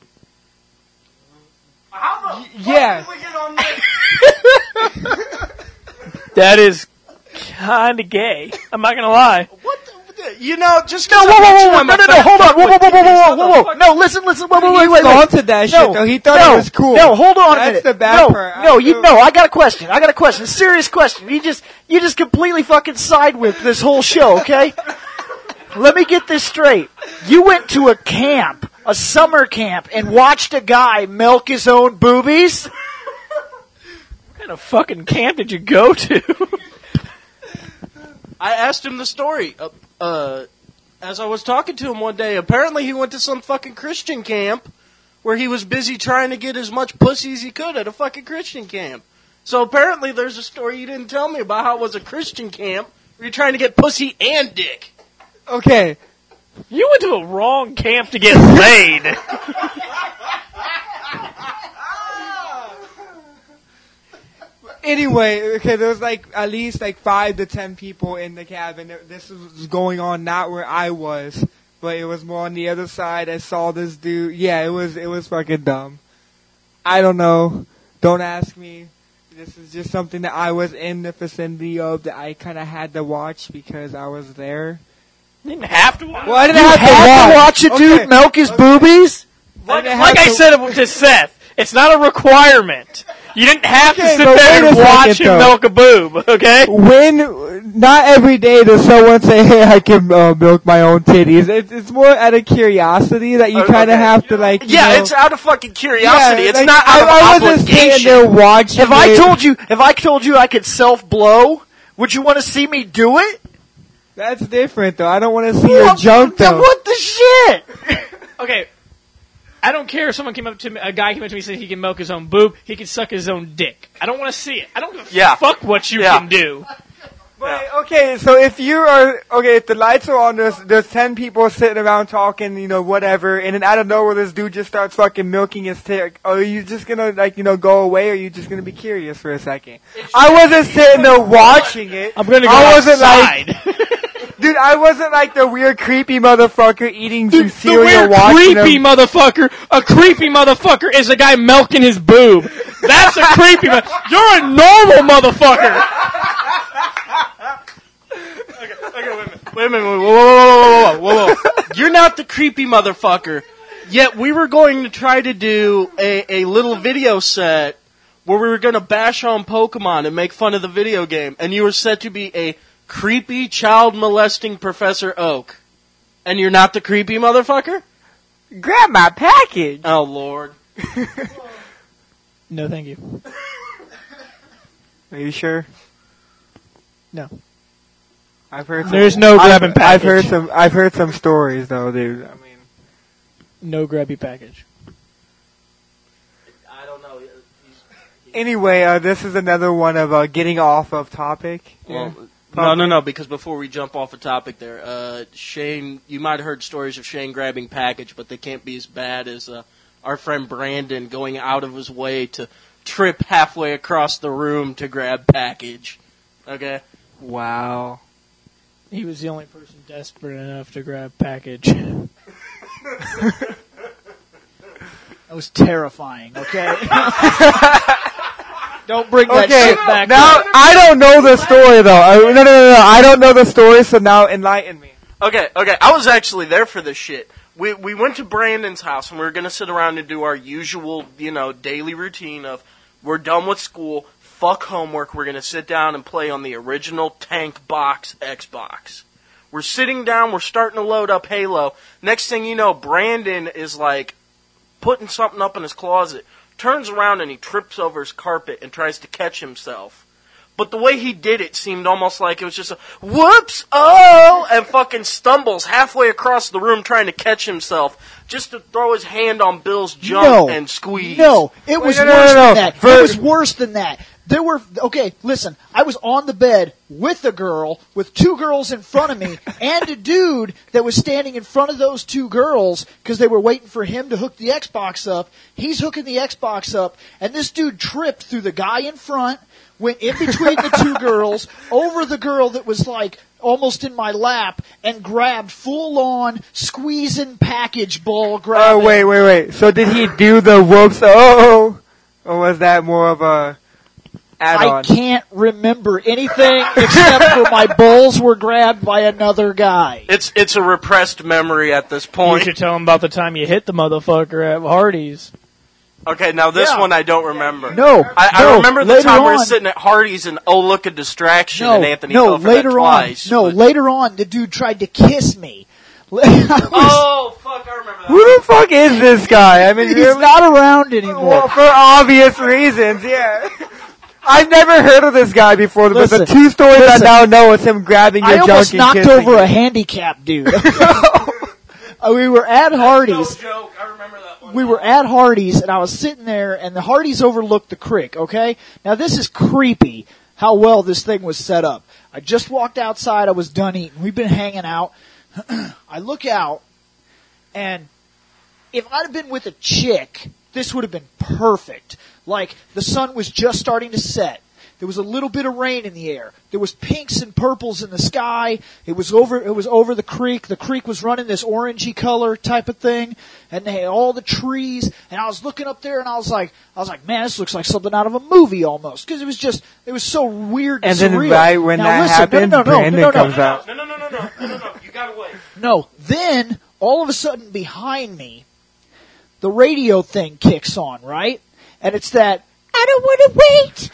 How the Yeah. fuck did we get on this? that is kind of gay. I'm not gonna lie. What the, you know, just No, 'cause whoa, I whoa, mentioned whoa, whoa, I'm no, a no, no, fat hold on, fuck whoa, whoa, with whoa, whoa, titties, whoa, whoa, whoa, motherfucker. no, listen, listen, whoa, whoa, wait, He's wait, gone wait. to that No, shit though. He thought no, it was cool. No, hold on a That's minute. the bad no, part. I no, you, feel- no, I got a question. I got a question. Serious question. You just, you just completely fucking side with this whole show, okay? Let me get this straight. You went to a camp, a summer camp, and watched a guy milk his own boobies? What kind of fucking camp did you go to? I asked him the story. Uh, uh, as I was talking to him one day, apparently he went to some fucking Christian camp where he was busy trying to get as much pussy as he could at a fucking Christian camp. So apparently there's a story you didn't tell me about how it was a Christian camp where you're trying to get pussy and dick. Okay, You went to a wrong camp to get laid. anyway, okay, there was like at least like five to ten people in the cabin. This was going on not where I was, but it was more on the other side. I saw this dude. Yeah, it was it was fucking dumb. I don't know. Don't ask me. This is just something that I was in the vicinity of that I kind of had to watch because I was there. You didn't have to watch. Well, I didn't You have had to watch a dude Okay. milk his Okay. boobies? Like, didn't like have I to- said to Seth, it's not a requirement. You didn't have Okay, to sit but there wait and a watch second, him though. milk a boob, okay? When, not every day does someone say, hey, I can uh, milk my own titties. It's, it's more out of curiosity that you Okay. kind of have to, like, you Yeah, know- it's out of fucking curiosity. Yeah, it's like, not out I, of I wasn't obligation. sitting there watching If I it. told you, if I told you I could self-blow, would you want to see me do it? That's different, though. I don't want to see your What- junk, though. What the shit? Okay, I don't care if someone came up to me, a guy came up to me and said he can milk his own boob, he can suck his own dick. I don't want to see it. I don't give a Yeah. fuck what you Yeah. can do. But, okay, so if you are, okay, if the lights are on, there's, there's ten people sitting around talking, you know, whatever, and then out of nowhere this dude just starts fucking milking his tit. Are you just gonna, like, you know, go away, or are you just gonna be curious for a second? I wasn't sitting there watching it. I'm gonna go I wasn't outside. like, dude, I wasn't like the weird creepy motherfucker eating some The cereal weird watching creepy him. motherfucker, a creepy motherfucker is a guy milking his boob. That's a creepy man. You're a normal motherfucker. Okay, wait a minute. Wait a minute. Whoa, whoa, whoa, whoa, whoa, whoa, whoa. You're not the creepy motherfucker. Yet we were going to try to do a, a little video set where we were going to bash on Pokemon and make fun of the video game. And you were set to be a creepy, child molesting Professor Oak. And you're not the creepy motherfucker? Grab my package. Oh, Lord. No, thank you. Are you sure? No. I've heard. Some, There's no grabbing I've, I've heard package. some. I've heard some stories though, dude. I mean, No grabby package. I don't know. anyway, uh, this is another one of uh, getting off of topic. Well, no, no, no, because before we jump off a topic there, uh, Shane, you might have heard stories of Shane grabbing package, but they can't be as bad as uh, our friend Brandon going out of his way to trip halfway across the room to grab package. Okay? Wow. He was the only person desperate enough to grab package. That was terrifying, okay? Don't bring that Okay, shit back now up. I don't know the story though. I, no, no, no, no. I don't know the story, so now enlighten me. Okay, okay, I was actually there for this shit. We we went to Brandon's house and we were going to sit around and do our usual, you know, daily routine of we're done with school, fuck homework, we're going to sit down and play on the original Tank Box Xbox. We're sitting down. We're starting to load up Halo. Next thing you know, Brandon is like putting something up in his closet. Turns around and he trips over his carpet and tries to catch himself. But the way he did it seemed almost like it was just a, whoops, oh, and fucking stumbles halfway across the room trying to catch himself just to throw his hand on Bill's junk no, and squeeze. No, it was Wait, no, worse no, no, than no. that. For- It was worse than that. There were, okay, listen, I was on the bed with a girl, with two girls in front of me, and a dude that was standing in front of those two girls because they were waiting for him to hook the Xbox up. He's hooking the Xbox up, and this dude tripped through the guy in front, went in between the two girls, over the girl that was like almost in my lap, and grabbed full-on squeezing package ball grabbing. Oh, wait, wait, wait. So did he do the whoops, oh, or was that more of a add-on? I can't remember anything except for my balls were grabbed by another guy. It's it's a repressed memory at this You point. should tell him about the time you hit the motherfucker at Hardee's. Okay, now this Yeah. one I don't remember. No, I, I no, remember the later time we were on- sitting at Hardee's and oh look a distraction No, and Anthony no, fell for later that twice. on, no, but- later on, the dude tried to kiss me. I was- Oh fuck, I remember that. Who the fuck is this guy? I mean, he's really? not around anymore. Well, for obvious reasons, yeah. I've never heard of this guy before, but Listen, the two stories listen. I now know is him grabbing your I junk almost and knocked kissing over you. a handicapped dude. Uh, we were at No Hardee's. joke, I remember that one. We were at Hardee's, and I was sitting there, and the Hardee's overlooked the creek, okay? Now, this is creepy, how well this thing was set up. I just walked outside. I was done eating. We've been hanging out. I look out, and if I'd have been with a chick, this would have been perfect. Like, the sun was just starting to set. There was a little bit of rain in the air. There was pinks and purples in the sky. It was over. It was over the creek. The creek was running this orangey color type of thing, and they had all the trees. And I was looking up there, and I was like, I was like, man, this looks like something out of a movie almost, because it was just, it was so weird and, And then surreal. right when Now, that listen, happens, no, no, no, Brandon no, no, comes no, out. No, no, no, no, no, no, no, no. You gotta wait. no. Then all of a sudden, behind me, the radio thing kicks on, right? And it's that, I don't want to wait.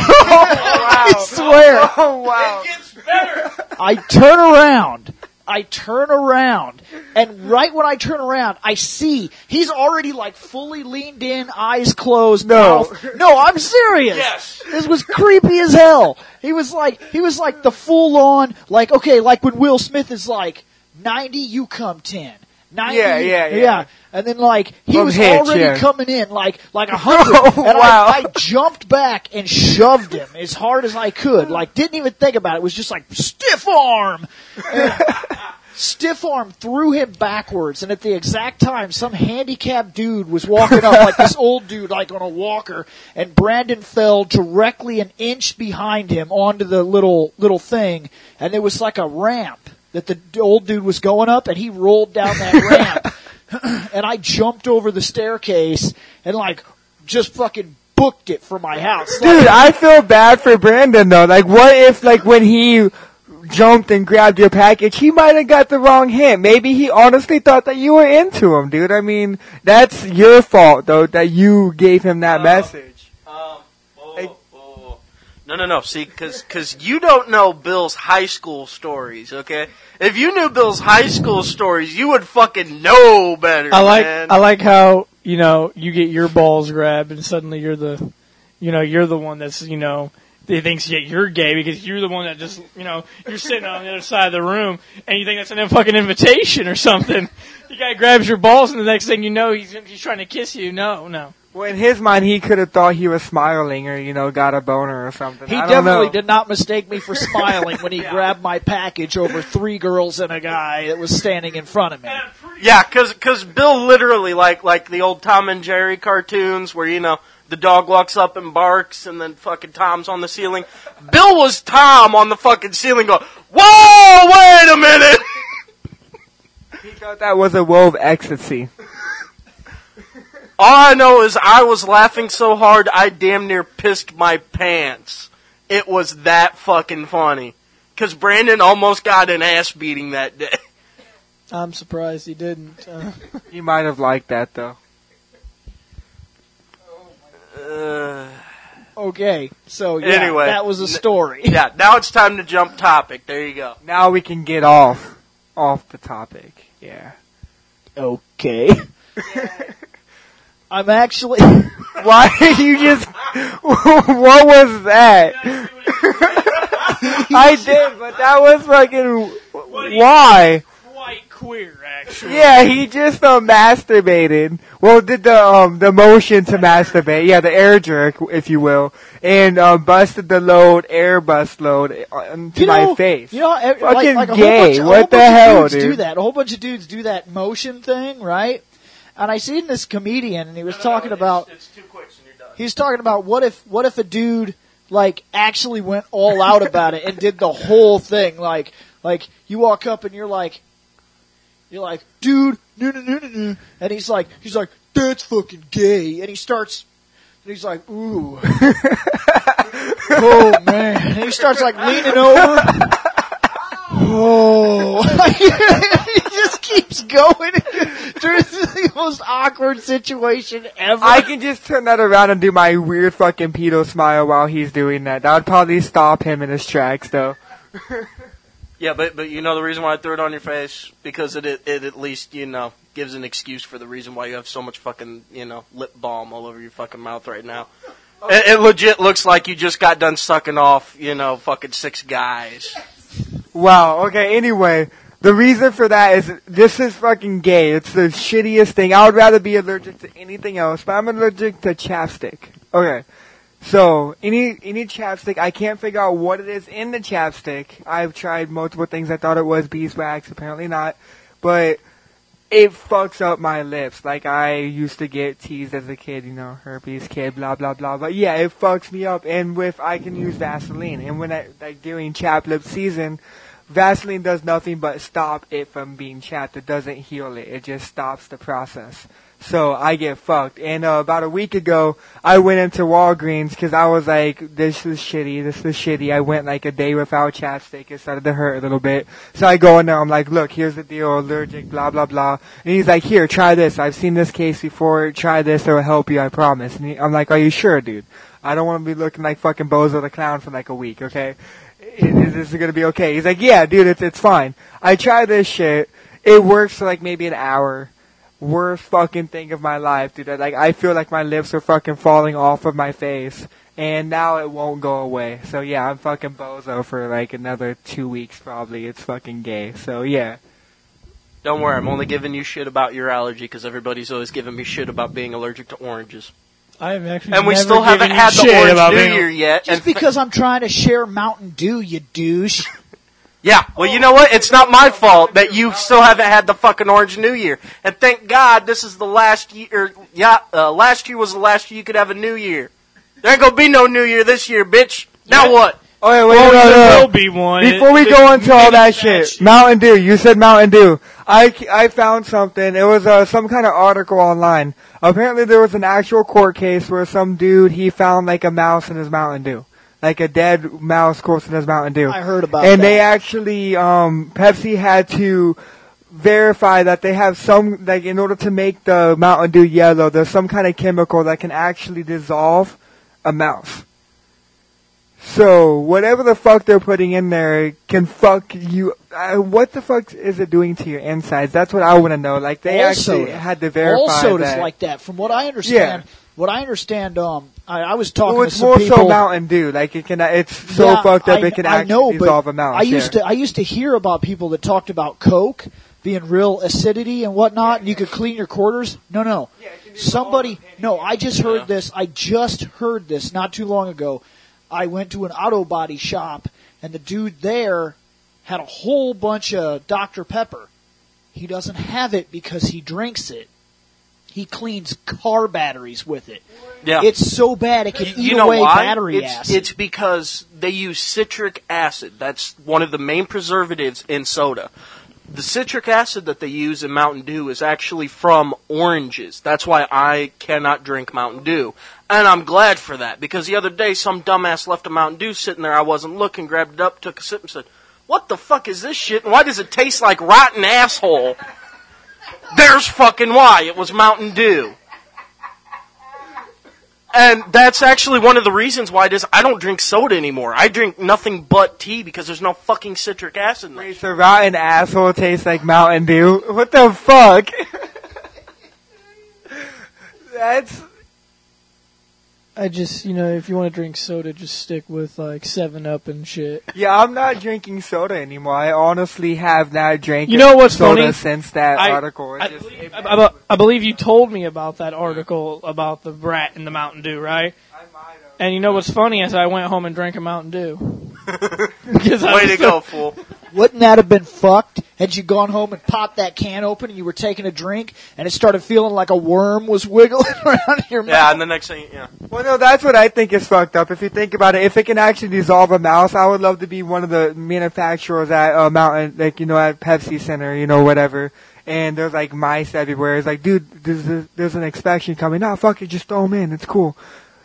I swear. Oh, wow. It gets better. I turn around. I turn around. And right when I turn around, I see he's already like fully leaned in, eyes closed. No. mouth- No, I'm serious. Yes. This was creepy as hell. He was like, he was like the full on, like, okay, like when Will Smith is like, ninety, you come ten. ninety, Yeah, you- yeah, yeah. And then like, he From was Hitch, already yeah. coming in like, like a hundred. Oh, and wow. I, I jumped back and shoved him as hard as I could. Like, didn't even think about it. It was just like, stiff arm. And stiff arm threw him backwards. And at the exact time, some handicapped dude was walking up, like this old dude, like on a walker. And Brandon fell directly an inch behind him onto the little, little thing. And there was like a ramp that the old dude was going up, and he rolled down that ramp. And I jumped over the staircase and like just fucking booked it for my house. Like, Dude, I feel bad for Brandon though. Like, what if, like, when he jumped and grabbed your package, he might have got the wrong hint. Maybe he honestly thought that you were into him, dude. I mean, that's your fault though that you gave him that Uh, message. Um, oh, oh. No, no, no. See, because you don't know Bill's high school stories, okay? If you knew Bill's high school stories, you would fucking know better, I like man. I like how, you know, you get your balls grabbed and suddenly you're the, you know, you're the one that's, you know, they thinks yeah, you're gay because you're the one that just, you know, you're sitting on the other side of the room and you think that's a fucking invitation or something. The guy grabs your balls and the next thing you know he's he's trying to kiss you. No, no. Well, in his mind, he could have thought he was smiling or, you know, got a boner or something. He I don't definitely know. did not mistake me for smiling when he grabbed my package over three girls and a guy that was standing in front of me. Yeah, because cause Bill literally, like like the old Tom and Jerry cartoons where, you know, the dog walks up and barks and then fucking Tom's on the ceiling. Bill was Tom on the fucking ceiling going, whoa, wait a minute! He thought that was a woe of ecstasy. All I know is I was laughing so hard I damn near pissed my pants. It was that fucking funny. Because Brandon almost got an ass beating that day. I'm surprised he didn't. Uh, He might have liked that though. Uh, Okay, so yeah, Anyway, that was a story. Yeah, now it's time to jump topic. There you go. Now we can get off off the topic. Yeah. Okay. I'm actually. Why did you just? What was that? I did, but that was fucking. Why? Quite queer, actually. Yeah, he just uh, masturbated. Well, did the um the motion to masturbate? Yeah, the air jerk, if you will, and uh, busted the load, air bust load into You know, my face. You know, ev- Fucking like, like a gay. whole bunch, a What whole the bunch hell, of dudes dude? do that. A whole bunch of dudes do that motion thing, right? And I seen this comedian, and he was talking about. It's too quick, and you're done. He's talking about what if what if a dude like actually went all out about it and did the whole thing, like like you walk up and you're like you're like, dude, no no no no no, and he's like he's like that's fucking gay, and he starts and he's like, ooh, oh man, and he starts like leaning over. Oh, he just keeps going through the most awkward situation ever. I can just turn that around and do my weird fucking pedo smile while he's doing that. That would probably stop him in his tracks, though. Yeah, but but you know the reason why I threw it on your face? Because it, it it at least, you know, gives an excuse for the reason why you have so much fucking, you know, lip balm all over your fucking mouth right now. It, it legit looks like you just got done sucking off, you know, fucking six guys. Wow, okay, anyway, the reason for that is this is fucking gay. It's the shittiest thing. I would rather be allergic to anything else, but I'm allergic to chapstick. Okay. So, any any chapstick, I can't figure out what it is in the chapstick. I've tried multiple things. I thought it was beeswax, apparently not. But it fucks up my lips. Like, I used to get teased as a kid, you know, herpes kid, blah, blah, blah. But yeah, it fucks me up. And with, I can use Vaseline. And when I, like, during chap lip season, Vaseline does nothing but stop it from being chapped. It doesn't heal it. It just stops the process. So I get fucked. And uh, about a week ago, I went into Walgreens because I was like, this is shitty, this is shitty. I went like a day without chapstick. It started to hurt a little bit. So I go in there, I'm like, look, here's the deal, allergic, blah, blah, blah. And he's like, here, try this. I've seen this case before. Try this. It'll help you, I promise. And he, I'm like, are you sure, dude? I don't want to be looking like fucking Bozo the Clown for like a week, okay? Is this going to be okay? He's like, yeah, dude, it's it's fine. I try this shit. It works for like maybe an hour. Worst fucking thing of my life, dude. Like, I feel like my lips are fucking falling off of my face. And now it won't go away. So yeah, I'm fucking Bozo for like another two weeks probably. It's fucking gay. So yeah. Don't worry, I'm only giving you shit about your allergy because everybody's always giving me shit about being allergic to oranges. I have actually And we never still haven't given had you the shit Orange about New being- Year yet. Just and because I'm trying to share Mountain Dew, you douche. Yeah, well, you know what? It's not my fault that you still haven't had the fucking Orange New Year. And thank God this is the last year, yeah, uh, last year was the last year you could have a New Year. There ain't gonna be no New Year this year, bitch. Now Yeah. what? Okay, wait, Well, no, there no, will no. be one. Before we It- go it- into all that maybe shit, Mountain Dew, you said Mountain Dew. I, I found something. It was uh, some kind of article online. Apparently there was an actual court case where some dude, he found like a mouse in his Mountain Dew. Like a dead mouse corpse in his Mountain Dew. I heard about and that. they actually, um, Pepsi had to verify that they have some, like in order to make the Mountain Dew yellow, there's some kind of chemical that can actually dissolve a mouse. So, whatever the fuck they're putting in there can fuck you. Uh, what the fuck is it doing to your insides? That's what I want to know. Like, they All actually soda. had to verify All sodas that. like that. From what I understand, Yeah. what I understand, um, I, I was talking well, to it's some more people. so Mountain Dew. Like, it can, it's so Yeah, fucked up I, it can I actually know, dissolve but a mouse. I used yeah. to I used to hear about people that talked about Coke being real acidity and whatnot, and you could clean your quarters. No, no. Somebody, no, I just heard Yeah. this. I just heard this not too long ago. I went to an auto body shop, and the dude there had a whole bunch of Doctor Pepper. He doesn't have it because he drinks it. He cleans car batteries with it. Yeah. It's so bad it can eat you know away why? battery it's, acid. It's because they use citric acid. That's one of the main preservatives in soda. The citric acid that they use in Mountain Dew is actually from oranges. That's why I cannot drink Mountain Dew. And I'm glad for that, because the other day some dumbass left a Mountain Dew sitting there. I wasn't looking, grabbed it up, took a sip, and said, "What the fuck is this shit, and why does it taste like rotten asshole?" There's fucking why. It was Mountain Dew. And that's actually one of the reasons why it is I don't drink soda anymore. I drink nothing but tea because there's no fucking citric acid in it. Wait, so rotten asshole tastes like Mountain Dew? What the fuck? That's... I just, you know, if you want to drink soda, just stick with, like, seven up and shit. Yeah, I'm not drinking soda anymore. I honestly have not drank You know what's soda funny? since that I- article. It I, just- believe, I, I- I believe you told me about that article about the brat in the Mountain Dew, right? I might have. And you know what's funny is I went home and drank a Mountain Dew. Because I Way was to so- go, fool. Wouldn't that have been fucked had you gone home and popped that can open and you were taking a drink and it started feeling like a worm was wiggling around your mouth? Yeah, and the next thing, yeah. Well, no, that's what I think is fucked up. If you think about it, if it can actually dissolve a mouse, I would love to be one of the manufacturers at uh, Mountain, like, you know, at Pepsi Center, you know, whatever. And there's like mice everywhere. It's like, dude, there's, there's an inspection coming. Nah, fuck it, just throw them in. It's cool.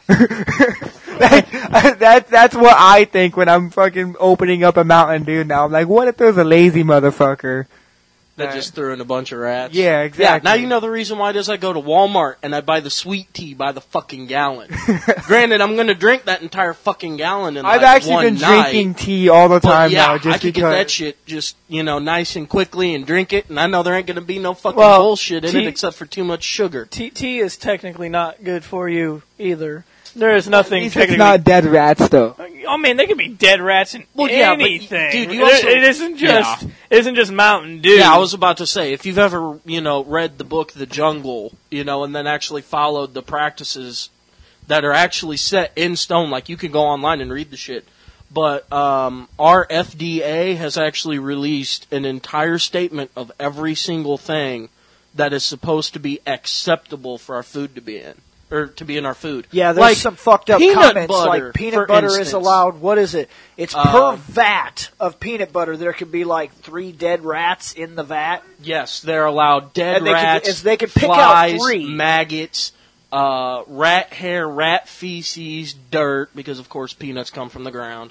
that, that, that's what I think when I'm fucking opening up a Mountain Dew now. I'm like, what if there's a lazy motherfucker? That just threw in a bunch of rats. Yeah, Yeah, exactly. now you know the reason why it is I go to Walmart and I buy the sweet tea by the fucking gallon. Granted, I'm going to drink that entire fucking gallon in I've like actually one been night, drinking tea all the but time yeah, now, just I could because. get that shit just, you know, nice and quickly and drink it, and I know there ain't going to be no fucking Well, bullshit in tea- it except for too much sugar. Tea, tea is technically not good for you either. There is nothing At least technically. it's not dead rats, though. Oh man, they could be dead rats in Well, yeah, but, anything. dude, you It- also- it isn't just Yeah. it isn't just Mountain Dew. Yeah, I was about to say, if you've ever, you know, read the book The Jungle, you know, and then actually followed the practices that are actually set in stone, like you can go online and read the shit. But um, our F D A has actually released an entire statement of every single thing that is supposed to be acceptable for our food to be in. Or to be in our food. Yeah, there's Like some fucked up peanut comments butter, like for peanut butter instance. is allowed. What is it? It's per Um, vat of peanut butter. There could be like three dead rats in the vat. Yes, they're allowed dead And they could- rats, is they could pick out flies, three. maggots, uh, rat hair, rat feces, dirt, because of course peanuts come from the ground.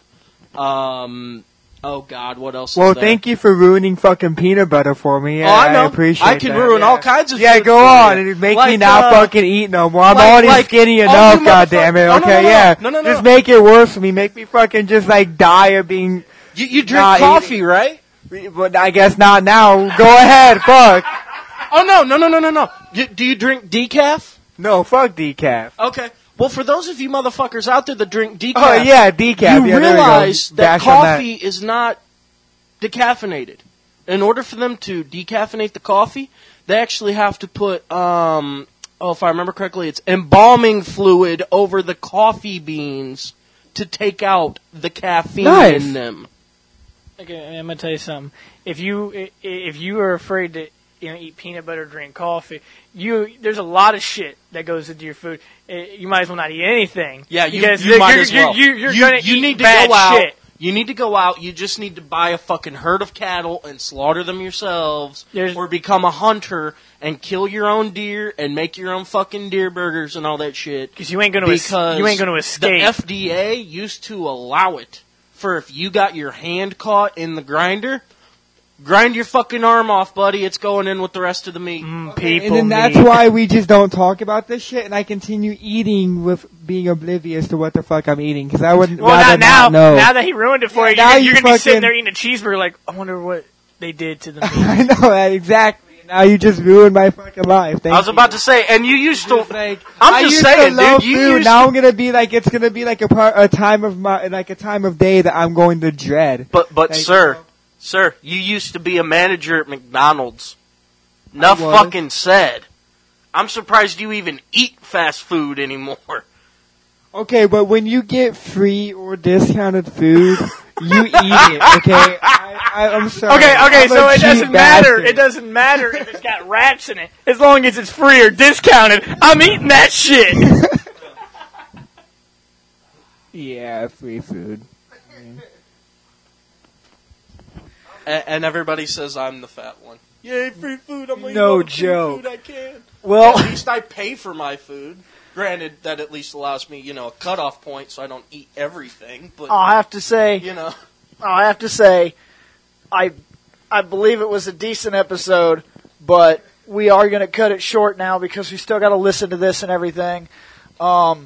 Um, oh God, what else? Well, is there? thank you for ruining fucking peanut butter for me. Oh, I know. appreciate I can that. ruin yeah. all kinds of. Yeah, food go for on. you. And make me Like, not uh, fucking eat no more. I'm like- already like- skinny oh, enough, you goddammit. motherfucker- no, no, Okay, no, no, yeah. no, no, no, Just no. make it worse for me. Make me fucking just like die of being. You, you drink Nah, coffee, right? But I guess not now. Go ahead. Fuck. Oh no, no, no, no, no, no. Do, do you drink decaf? No, fuck decaf. Okay. Well, for those of you motherfuckers out there that drink decaf, Oh yeah, decaf. you yeah, there we go. realize that Bash on coffee is not decaffeinated. In order for them to decaffeinate the coffee, they actually have to put, um, oh, if I remember correctly, it's embalming fluid over the coffee beans to take out the caffeine Nice. in them. Okay, I'm gonna tell you something. If you i- if you are afraid to you know eat peanut butter, drink coffee, you there's a lot of shit that goes into your food. Eh, You might as well not eat anything. Yeah, you, because you you're, might you're, as well. You're, you're you, gonna you eat need to bad go out. shit. You need to go out. You just need to buy a fucking herd of cattle and slaughter them yourselves, There's- or become a hunter and kill your own deer and make your own fucking deer burgers and all that shit. Because you ain't gonna es- Because you ain't gonna escape. the F D A used to allow it for if you got your hand caught in the grinder, grind your fucking arm off, buddy. It's going in with the rest of the meat. Mm, Okay, people and then that's need- why we just don't talk about this shit, and I continue eating with being oblivious to what the fuck I'm eating, because I would Well, rather not now. not know. Now that he ruined it for Yeah, you, now you're, you you're gonna be sitting fucking- there eating a cheeseburger. Like, I wonder what they did to the meat. I know that exactly. Now you just ruined my fucking life. Thank I was you. about to say, and you used to. Just like, I'm I just used saying, to love dude. You food. used now to- I'm gonna be like it's gonna be like a part, a time of my like a time of day that I'm going to dread. But but Like, sir, sir, you used to be a manager at McDonald's. Enough I was. fucking said. I'm surprised you even eat fast food anymore. Okay, but when you get free or discounted food, you eat it. Okay, I, I, I'm sorry. Okay, okay, I'm so a it cheap doesn't matter. bastard. It doesn't matter if it's got rats in it. As long as it's free or discounted, I'm eating that shit. Yeah, free food. And, and everybody says I'm the fat one. Yay, free food! I'm gonna eat No all the free joke. food I can. Well, At least I pay for my food. Granted, that at least allows me, you know, a cutoff point, so I don't eat everything. But I'll have to say, you know, I have to say, I I believe it was a decent episode, but we are going to cut it short now because we still got to listen to this and everything. Um,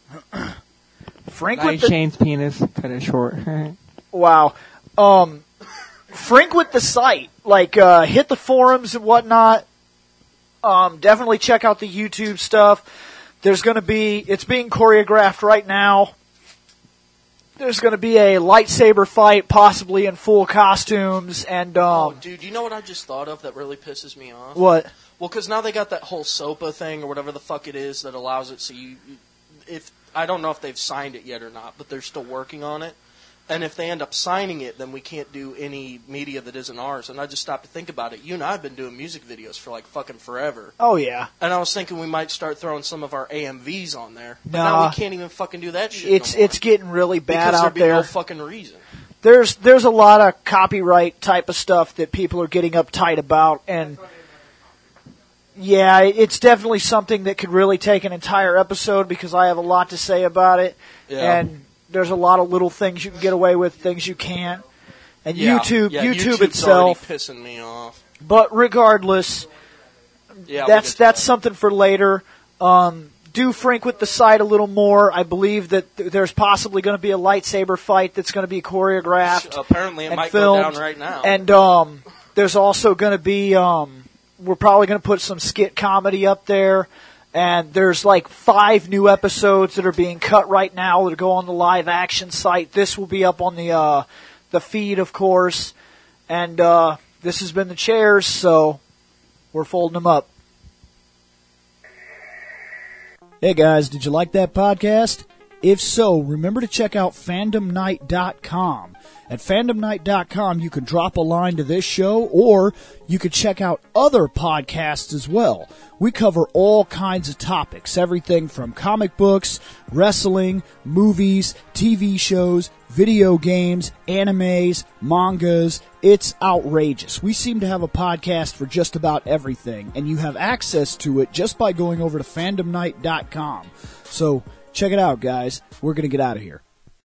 Frank Night with the Shane's penis, cut it short. wow, um, Frank with the site. Like, uh, hit the forums and whatnot. Um, definitely check out the YouTube stuff. There's going to be, it's being choreographed right now. There's going to be a lightsaber fight, possibly in full costumes, and Oh, um, dude, you know what I just thought of that really pisses me off? what? Well, because now they got that whole SOPA thing or whatever the fuck it is that allows it so you, if I don't know if they've signed it yet or not, but they're still working on it. And if they end up signing it, then we can't do any media that isn't ours. And I just stopped to think about it. You and I have been doing music videos for like fucking forever. Oh yeah, And I was thinking we might start throwing some of our A M Vs on there. But Nah. now we can't even fucking do that shit it's no more. it's getting really bad because out there'd be there. no fucking reason. There's there's a lot of copyright type of stuff that people are getting uptight about, and yeah, it's definitely something that could really take an entire episode because I have a lot to say about it, Yeah. and there's a lot of little things you can get away with, things you can't, and Yeah. YouTube yeah, YouTube YouTube's itself. already pissing me off. But regardless, Yeah, we'll that's get to that's that. something for later. Um, do Frank with the site a little more. I believe that th- there's possibly going to be a lightsaber fight that's going to be choreographed. Apparently, it and might filmed, go down right now. And um, there's also going to be, um, we're probably going to put some skit comedy up there. And there's like five new episodes that are being cut right now that go on the live action site. This will be up on the uh, the feed, of course. And uh, this has been the chairs, so we're folding them up. Hey guys, did you like that podcast? If so, remember to check out fandom night dot com. At fandom night dot com, you can drop a line to this show, or you could check out other podcasts as well. We cover all kinds of topics, everything from comic books, wrestling, movies, T V shows, video games, animes, mangas. It's outrageous. We seem to have a podcast for just about everything, and you have access to it just by going over to fandom night dot com. So check it out, guys. We're going to get out of here.